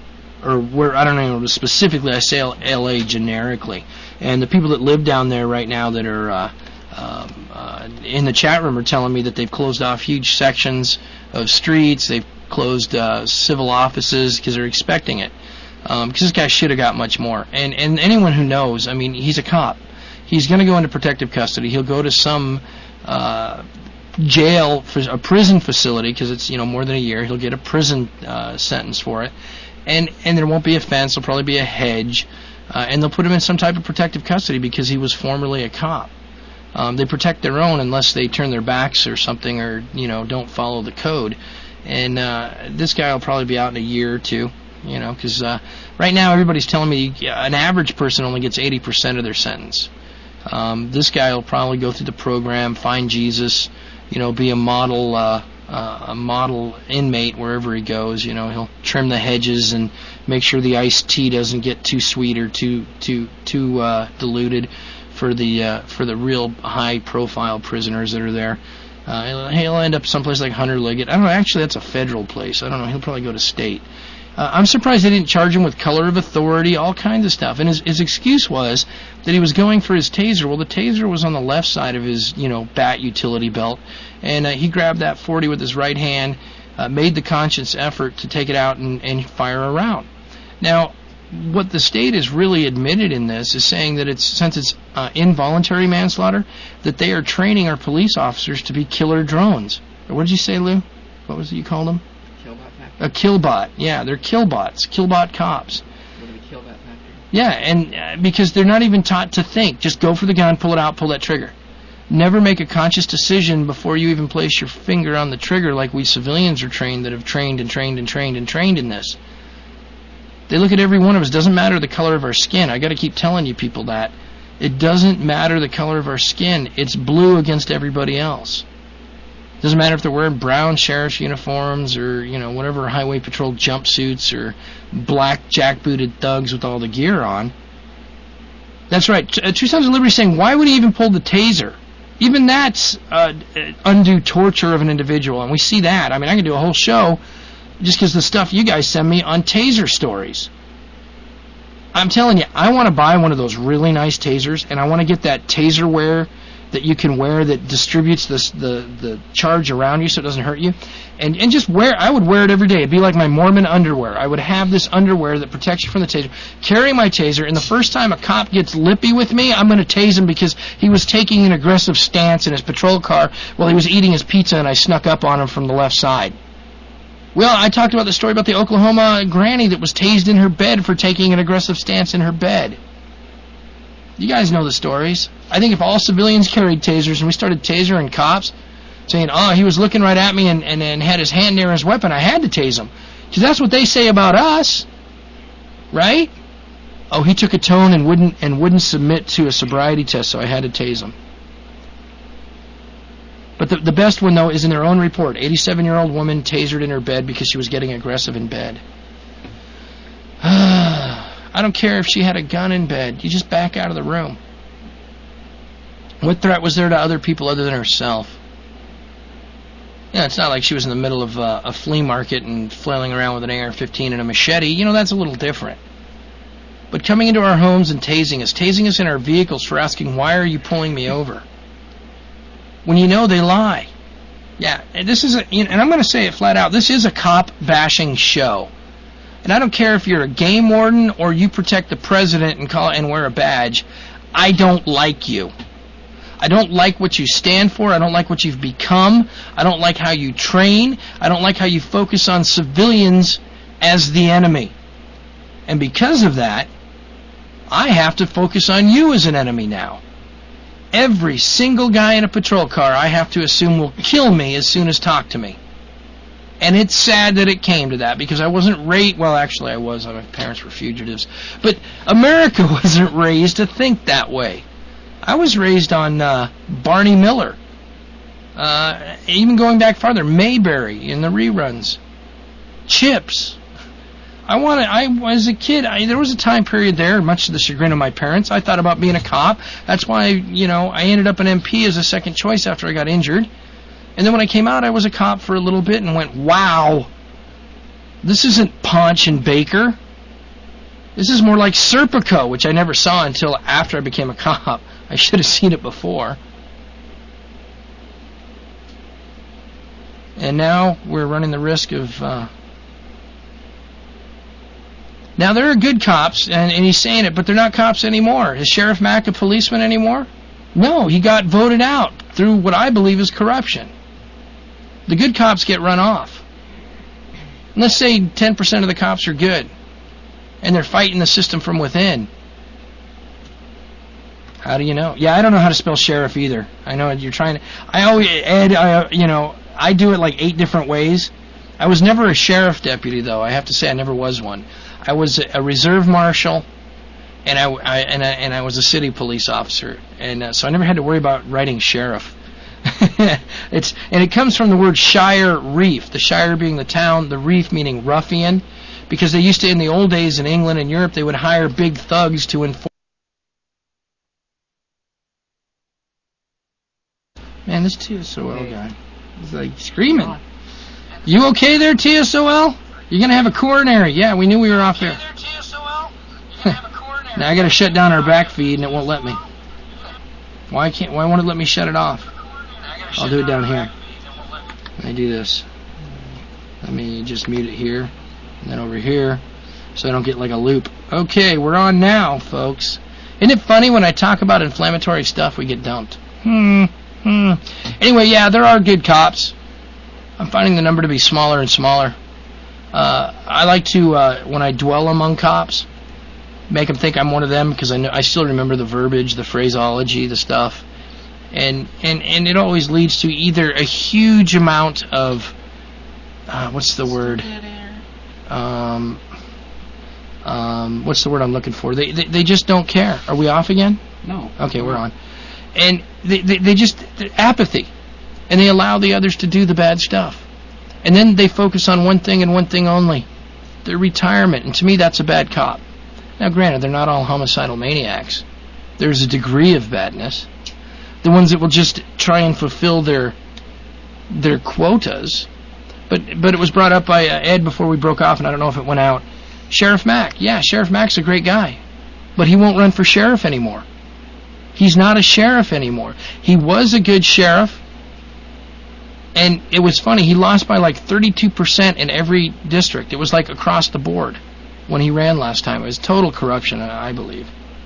or where I don't know specifically. I say L A generically, and the people that live down there right now that are uh, um, uh, uh, in the chat room are telling me that they've closed off huge sections of streets. They've closed uh, civil offices because they're expecting it. Because um, this guy should have got much more. And and anyone who knows, I mean, he's a cop. He's going to go into protective custody. He'll go to some uh, jail, for a prison facility, because it's, you know, more than a year. He'll get a prison uh, sentence for it. And and there won't be a fence. There'll probably be a hedge. Uh, and they'll put him in some type of protective custody because he was formerly a cop. Um, they protect their own unless they turn their backs or something, or, you know, don't follow the code. And uh, this guy will probably be out in a year or two, you know, because uh, right now everybody's telling me an average person only gets eighty percent of their sentence. Um, this guy will probably go through the program, find Jesus, you know, be a model uh, uh, a model inmate wherever he goes. You know, he'll trim the hedges and make sure the iced tea doesn't get too sweet or too too too uh, diluted for the uh, for the real high-profile prisoners that are there. Uh, he'll, he'll end up someplace like Hunter Liggett. I don't know. Actually, that's a federal place. I don't know. He'll probably go to state. Uh, I'm surprised they didn't charge him with color of authority, all kinds of stuff. And his his excuse was that he was going for his taser. Well, the taser was on the left side of his, you know, bat utility belt, and uh, he grabbed that forty with his right hand, uh, made the conscious effort to take it out and, and fire a round. Now, what the state has really admitted in this is saying that it's, since it's uh, involuntary manslaughter, that they are training our police officers to be killer drones. Or what did you say, Lou? What was it you called them? A killbot, yeah, they're killbots, killbot cops. What are the killbot factory? Yeah, and uh, because they're not even taught to think. Just go for the gun, pull it out, pull that trigger. Never make a conscious decision before you even place your finger on the trigger, like we civilians are trained that have trained and trained and trained and trained in this. They look at every one of us. Doesn't matter the color of our skin. I got to keep telling you people that. It doesn't matter the color of our skin. It's blue against everybody else. Doesn't matter if they're wearing brown sheriff's uniforms or, you know, whatever highway patrol jumpsuits or black jackbooted thugs with all the gear on. That's right. True Sons of Liberty is saying, why would he even pull the taser? Even that's uh, undue torture of an individual, and we see that. I mean, I can do a whole show just because the stuff you guys send me on taser stories. I'm telling you, I want to buy one of those really nice tasers, and I want to get that taser wear that you can wear that distributes this, the the charge around you so it doesn't hurt you, and and just wear. I would wear it every day. It'd be like my Mormon underwear. I would have this underwear that protects you from the taser. Carry my taser, and the first time a cop gets lippy with me, I'm going to tase him because he was taking an aggressive stance in his patrol car while he was eating his pizza, and I snuck up on him from the left side. Well, I talked about the story about the Oklahoma granny that was tased in her bed for taking an aggressive stance in her bed. You guys know the stories. I think if all civilians carried tasers and we started tasering cops, saying, oh, he was looking right at me and, and, and had his hand near his weapon, I had to tase him. Because that's what they say about us. Right? Oh, he took a tone and wouldn't and wouldn't submit to a sobriety test, so I had to tase him. But the, the best one, though, is in their own report. eighty-seven-year-old woman tasered in her bed because she was getting aggressive in bed. I don't care if she had a gun in bed. You just back out of the room. What threat was there to other people other than herself? Yeah, it's not like she was in the middle of uh, a flea market and flailing around with an A R fifteen and a machete. You know, that's a little different. But coming into our homes and tasing us, tasing us in our vehicles for asking, why are you pulling me over? When you know they lie. Yeah, and this is a, and I'm going to say it flat out, this is a cop-bashing show. And I don't care if you're a game warden or you protect the president and call and wear a badge. I don't like you. I don't like what you stand for. I don't like what you've become. I don't like how you train. I don't like how you focus on civilians as the enemy. And because of that, I have to focus on you as an enemy now. Every single guy in a patrol car I have to assume will kill me as soon as talk to me. And it's sad that it came to that because I wasn't raised, well actually I was, my parents were fugitives, but America wasn't raised to think that way. I was raised on uh, Barney Miller, uh, even going back farther, Mayberry in the reruns, Chips. I wanted, I as a kid, I, there was a time period there, much to the chagrin of my parents, I thought about being a cop. That's why, you know, I ended up an M P as a second choice after I got injured. And then when I came out, I was a cop for a little bit and went, wow, this isn't Ponch and Baker. This is more like Serpico, which I never saw until after I became a cop. I should have seen it before. And now we're running the risk of... Uh, now, there are good cops, and, and he's saying it, but they're not cops anymore. Is Sheriff Mack a policeman anymore? No, he got voted out through what I believe is corruption. The good cops get run off. And let's say ten percent of the cops are good, and they're fighting the system from within. How do you know? Yeah, I don't know how to spell sheriff either. I know you're trying to... I always... Ed, I, you know, I do it like eight different ways. I was never a sheriff deputy, though. I have to say I never was one. I was a reserve marshal, and I, I, and I, and I was a city police officer. And uh, so I never had to worry about writing sheriff. It's and it comes from the word shire reef. The shire being the town, the reef meaning ruffian. Because they used to, in the old days in England and Europe, they would hire big thugs to enforce... Man, this T S O L guy is like screaming. You okay there, T S O L? You're going to have a coronary. Yeah, we knew we were off there. Now I got to shut down our back feed and it won't let me. Why can't? Why won't it let me shut it off? I'll do it down here. Let me do this. Let me just mute it here and then over here so I don't get like a loop. Okay, we're on now, folks. Isn't it funny when I talk about inflammatory stuff we get dumped? Hmm. Hmm. Anyway, yeah, there are good cops. I'm finding the number to be smaller and smaller. Uh, I like to, uh, when I dwell among cops, make them think I'm one of them because I know I still remember the verbiage, the phraseology, the stuff, and and and it always leads to either a huge amount of uh, what's the word? Um, um, what's the word I'm looking for? They, they they just don't care. Are we off again? No. Okay, we're on. And they, they, they just, apathy. And they allow the others to do the bad stuff. And then they focus on one thing and one thing only. Their retirement. And to me, that's a bad cop. Now, granted, they're not all homicidal maniacs. There's a degree of badness. The ones that will just try and fulfill their their quotas. But but it was brought up by uh, Ed before we broke off, and I don't know if it went out. Sheriff Mack. Yeah, Sheriff Mack's a great guy. But he won't run for sheriff anymore. He's not a sheriff anymore. He was a good sheriff, and it was funny. He lost by like thirty-two percent in every district. It was like across the board when he ran last time. It was total corruption, I believe.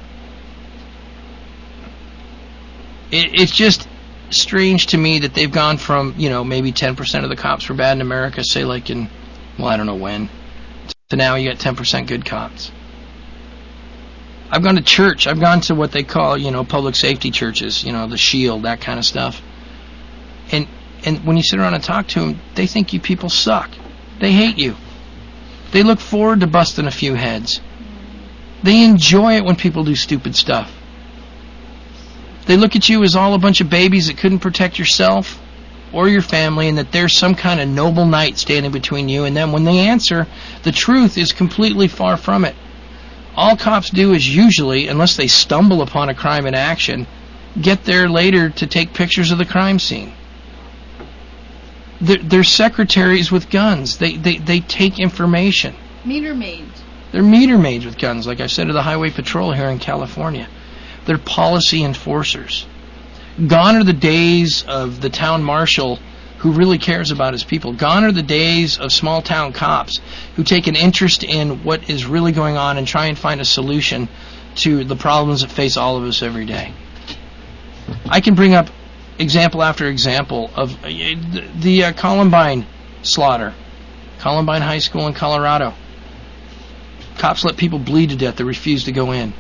It, it's just strange to me that they've gone from, you know, maybe ten percent of the cops were bad in America, say like in, well, I don't know when, to now you got ten percent good cops. I've gone to church. I've gone to what they call, you know, public safety churches, you know, the Shield, that kind of stuff. And and when you sit around and talk to them, they think you people suck. They hate you. They look forward to busting a few heads. They enjoy it when people do stupid stuff. They look at you as all a bunch of babies that couldn't protect yourself or your family, and that there's some kind of noble knight standing between you and them. When they answer, the truth is completely far from it. All cops do is usually, unless they stumble upon a crime in action, get there later to take pictures of the crime scene. They're, they're secretaries with guns. They, they, they take information. Meter maids. They're meter maids with guns, like I said to the Highway Patrol here in California. They're policy enforcers. Gone are the days of the town marshal who really cares about his people. Gone are the days of small town cops who take an interest in what is really going on and try and find a solution to the problems that face all of us every day. I can bring up example after example of uh, the, the uh, Columbine slaughter. Columbine High School in Colorado. Cops let people bleed to death that refuse to go in.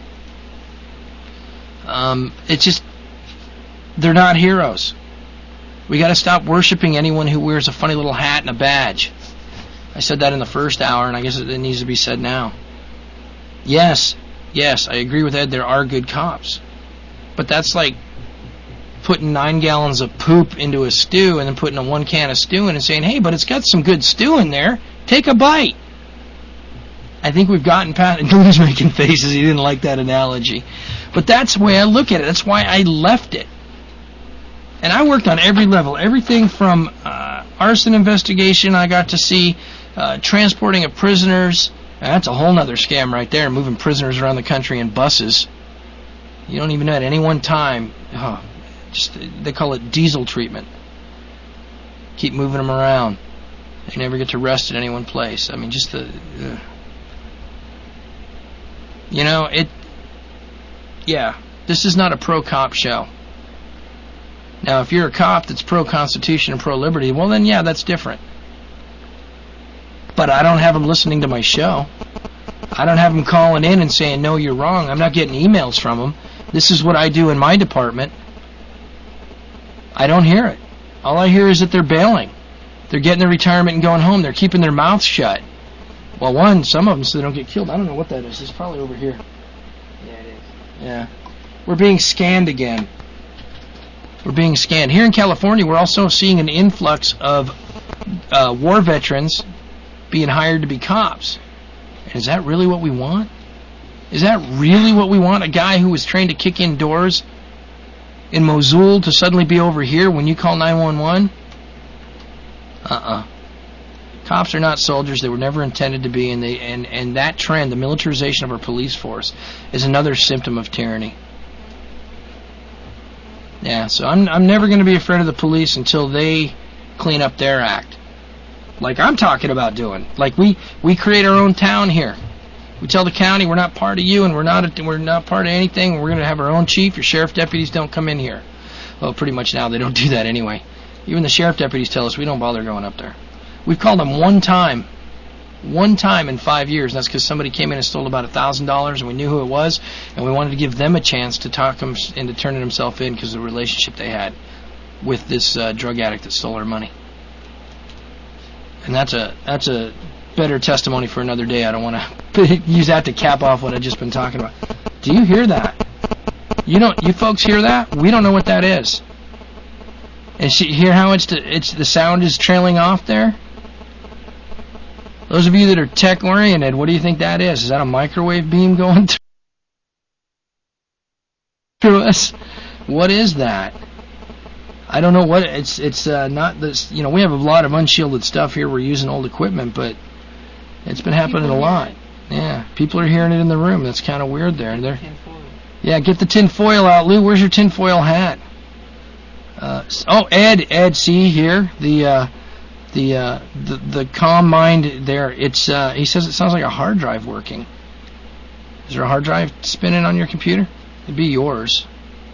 Um, it's just, they're not heroes. We got to stop worshiping anyone who wears a funny little hat and a badge. I said that in the first hour, and I guess it needs to be said now. Yes, yes, I agree with Ed, there are good cops. But that's like putting nine gallons of poop into a stew and then putting a one can of stew in and saying, hey, but it's got some good stew in there. Take a bite. I think we've gotten past... Lou's making faces. He didn't like that analogy. But that's the way I look at it. That's why I left it. And I worked on every level. Everything from uh, arson investigation I got to see, uh, transporting of prisoners. And that's a whole nother scam right there, moving prisoners around the country in buses. You don't even know at any one time... Oh, just, they call it diesel treatment. keep moving them around. They never get to rest at any one place. I mean, just the... Uh, you know, it... Yeah, this is not a pro-cop show. Now, if you're a cop that's pro-Constitution and pro-liberty, well then, yeah, that's different. But I don't have them listening to my show. I don't have them calling in and saying, no, you're wrong. I'm not getting emails from them. This is what I do in my department. I don't hear it. All I hear is that they're bailing. They're getting their retirement and going home. They're keeping their mouths shut. Well, one, some of them so they don't get killed. I don't know what that is. It's probably over here. Yeah, it is. Yeah. We're being scanned again. We're being scanned. Here in California, we're also seeing an influx of uh, war veterans being hired to be cops. Is that really what we want? Is that really what we want? A guy who was trained to kick in doors in Mosul to suddenly be over here when you call nine one one? Uh-uh. Cops are not soldiers. They were never intended to be, and they and, and that trend, the militarization of our police force, is another symptom of tyranny. Yeah, so I'm I'm never going to be afraid of the police until they clean up their act. Like I'm talking about doing. Like we, we create our own town here. We tell the county we're not part of you and we're not a, we're not part of anything. We're going to have our own chief. Your sheriff deputies don't come in here. Well, pretty much now they don't do that anyway. Even the sheriff deputies tell us we don't bother going up there. We've called them one time. One time in five years. And that's because somebody came in and stole about a thousand dollars and we knew who it was. And we wanted to give them a chance to talk him into turning himself in because of the relationship they had with this uh, drug addict that stole our money. And that's a that's a better testimony for another day. I don't want to use that to cap off what I've just been talking about. Do you hear that? You don't. You folks hear that? We don't know what that is. And see, hear how it's the, it's the sound is trailing off there? Those of you that are tech oriented, what do you think that is? Is that a microwave beam going through us? What is that? I don't know what it's. It's uh, not this. You know, we have a lot of unshielded stuff here. We're using old equipment, but it's been happening a lot. Yeah, people are hearing it in the room. That's kind of weird. There, there. Yeah, get the tin foil out, Lou. Where's your tin foil hat? Uh, oh, Ed, Ed, see here the uh, the uh, the the calm mind there. It's uh, he says it sounds like a hard drive working. Is there a hard drive spinning on your computer? It'd be yours.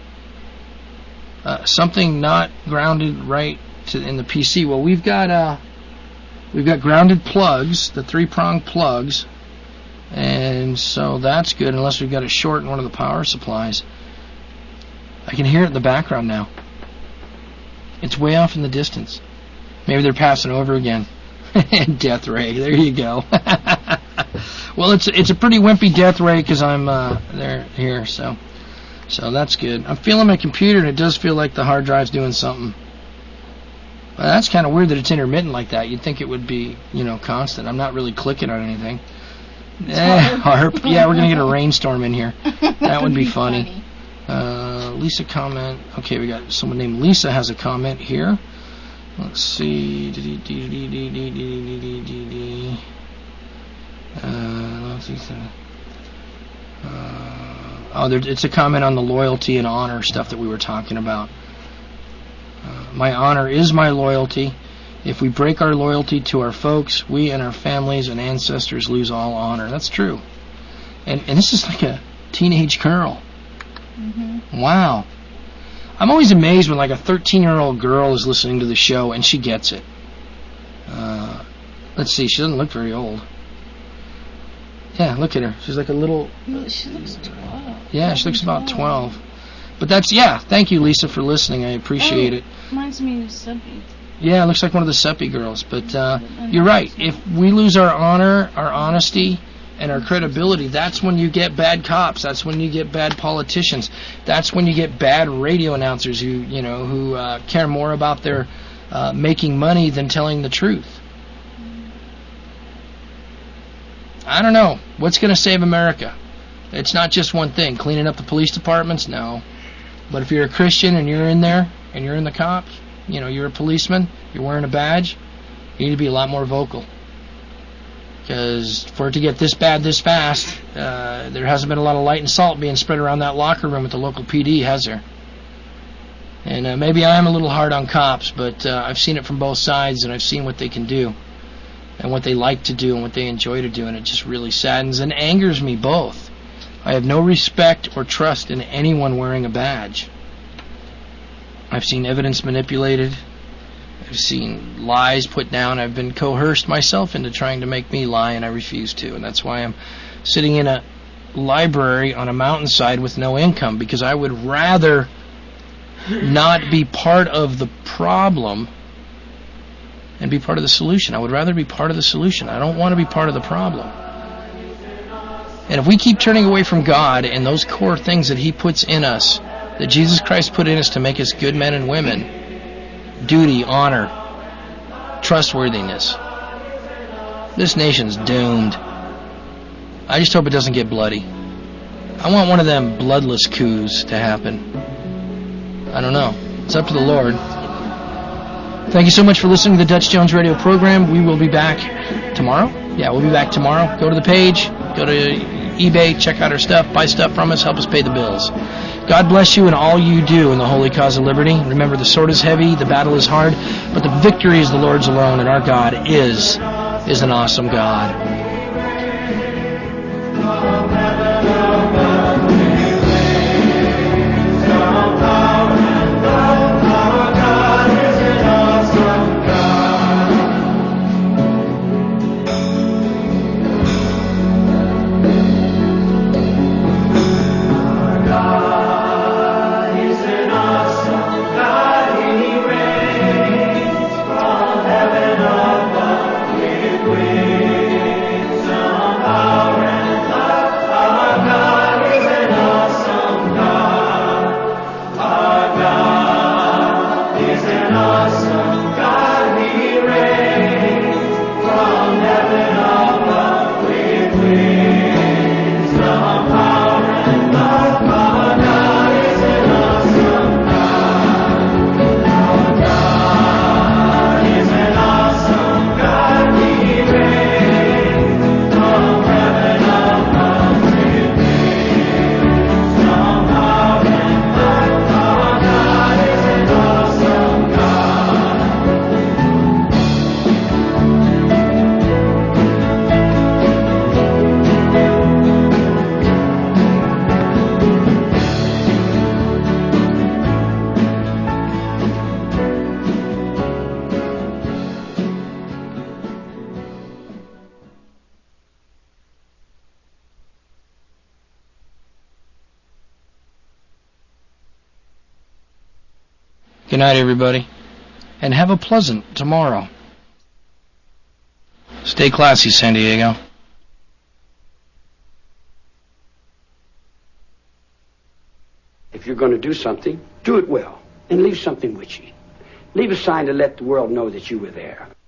Uh, something not grounded right to in the P C. Well, we've got uh, we've got grounded plugs, the three-prong plugs, and so that's good. Unless we've got a short in one of the power supplies. I can hear it in the background now. It's way off in the distance. Maybe they're passing over again. Death ray. There you go. Well, it's it's a pretty wimpy death ray because I'm uh, there here, so. So that's good. I'm feeling my computer, and it does feel like the hard drive's doing something. Well, that's kind of weird that it's intermittent like that. You'd think it would be, you know, constant. I'm not really clicking on anything. Eh, harp. Yeah, we're going to get a rainstorm in here. That would be funny. Uh, Lisa comment. Okay, we got someone named Lisa has a comment here. Let's see. Uh, let's see. Uh, Oh, there, it's a comment on the loyalty and honor stuff that we were talking about. Uh, my honor is my loyalty. If we break our loyalty to our folks, we and our families and ancestors lose all honor. That's true. And and this is like a teenage girl. Mm-hmm. Wow. I'm always amazed when like a thirteen-year-old girl is listening to the show and she gets it. Uh, let's see, she doesn't look very old. Yeah, look at her. She's like a little... She looks twelve. Yeah, she looks about twelve. But that's... Yeah, thank you, Lisa, for listening. I appreciate oh, it. Reminds me of Suppy. Yeah, it looks like one of the Suppy girls. But uh, you're right. If we lose our honor, our honesty, and our credibility, that's when you get bad cops. That's when you get bad politicians. That's when you get bad radio announcers who, you know, who uh, care more about their uh, making money than telling the truth. I don't know. What's going to save America? It's not just one thing. Cleaning up the police departments? No. But if you're a Christian and you're in there, and you're in the cops, you know, you're a policeman, you're wearing a badge, you need to be a lot more vocal. Because for it to get this bad this fast, uh, there hasn't been a lot of light and salt being spread around that locker room at the local P D, has there? And uh, maybe I am a little hard on cops, but uh, I've seen it from both sides, and I've seen what they can do, and what they like to do, and what they enjoy to do, and it just really saddens and angers me both. I have no respect or trust in anyone wearing a badge. I've seen evidence manipulated. I've seen lies put down. I've been coerced myself into trying to make me lie, and I refuse to. And that's why I'm sitting in a library on a mountainside with no income, because I would rather not be part of the problem and be part of the solution. I would rather be part of the solution. I don't want to be part of the problem. And if we keep turning away from God and those core things that He puts in us, that Jesus Christ put in us to make us good men and women, duty, honor, trustworthiness, this nation's doomed. I just hope it doesn't get bloody. I want one of them bloodless coups to happen. I don't know. It's up to the Lord. Thank you so much for listening to the Dutch Jones Radio program. We will be back tomorrow. Yeah, we'll be back tomorrow. Go to the page. Go to eBay. Check out our stuff. Buy stuff from us. Help us pay the bills. God bless you in all you do in the holy cause of liberty. Remember, the sword is heavy, the battle is hard, but the victory is the Lord's alone, and our God is, is an awesome God. Good night, everybody, and have a pleasant tomorrow. Stay classy, San Diego. If you're going to do something, do it well, and leave something with you. Leave a sign to let the world know that you were there.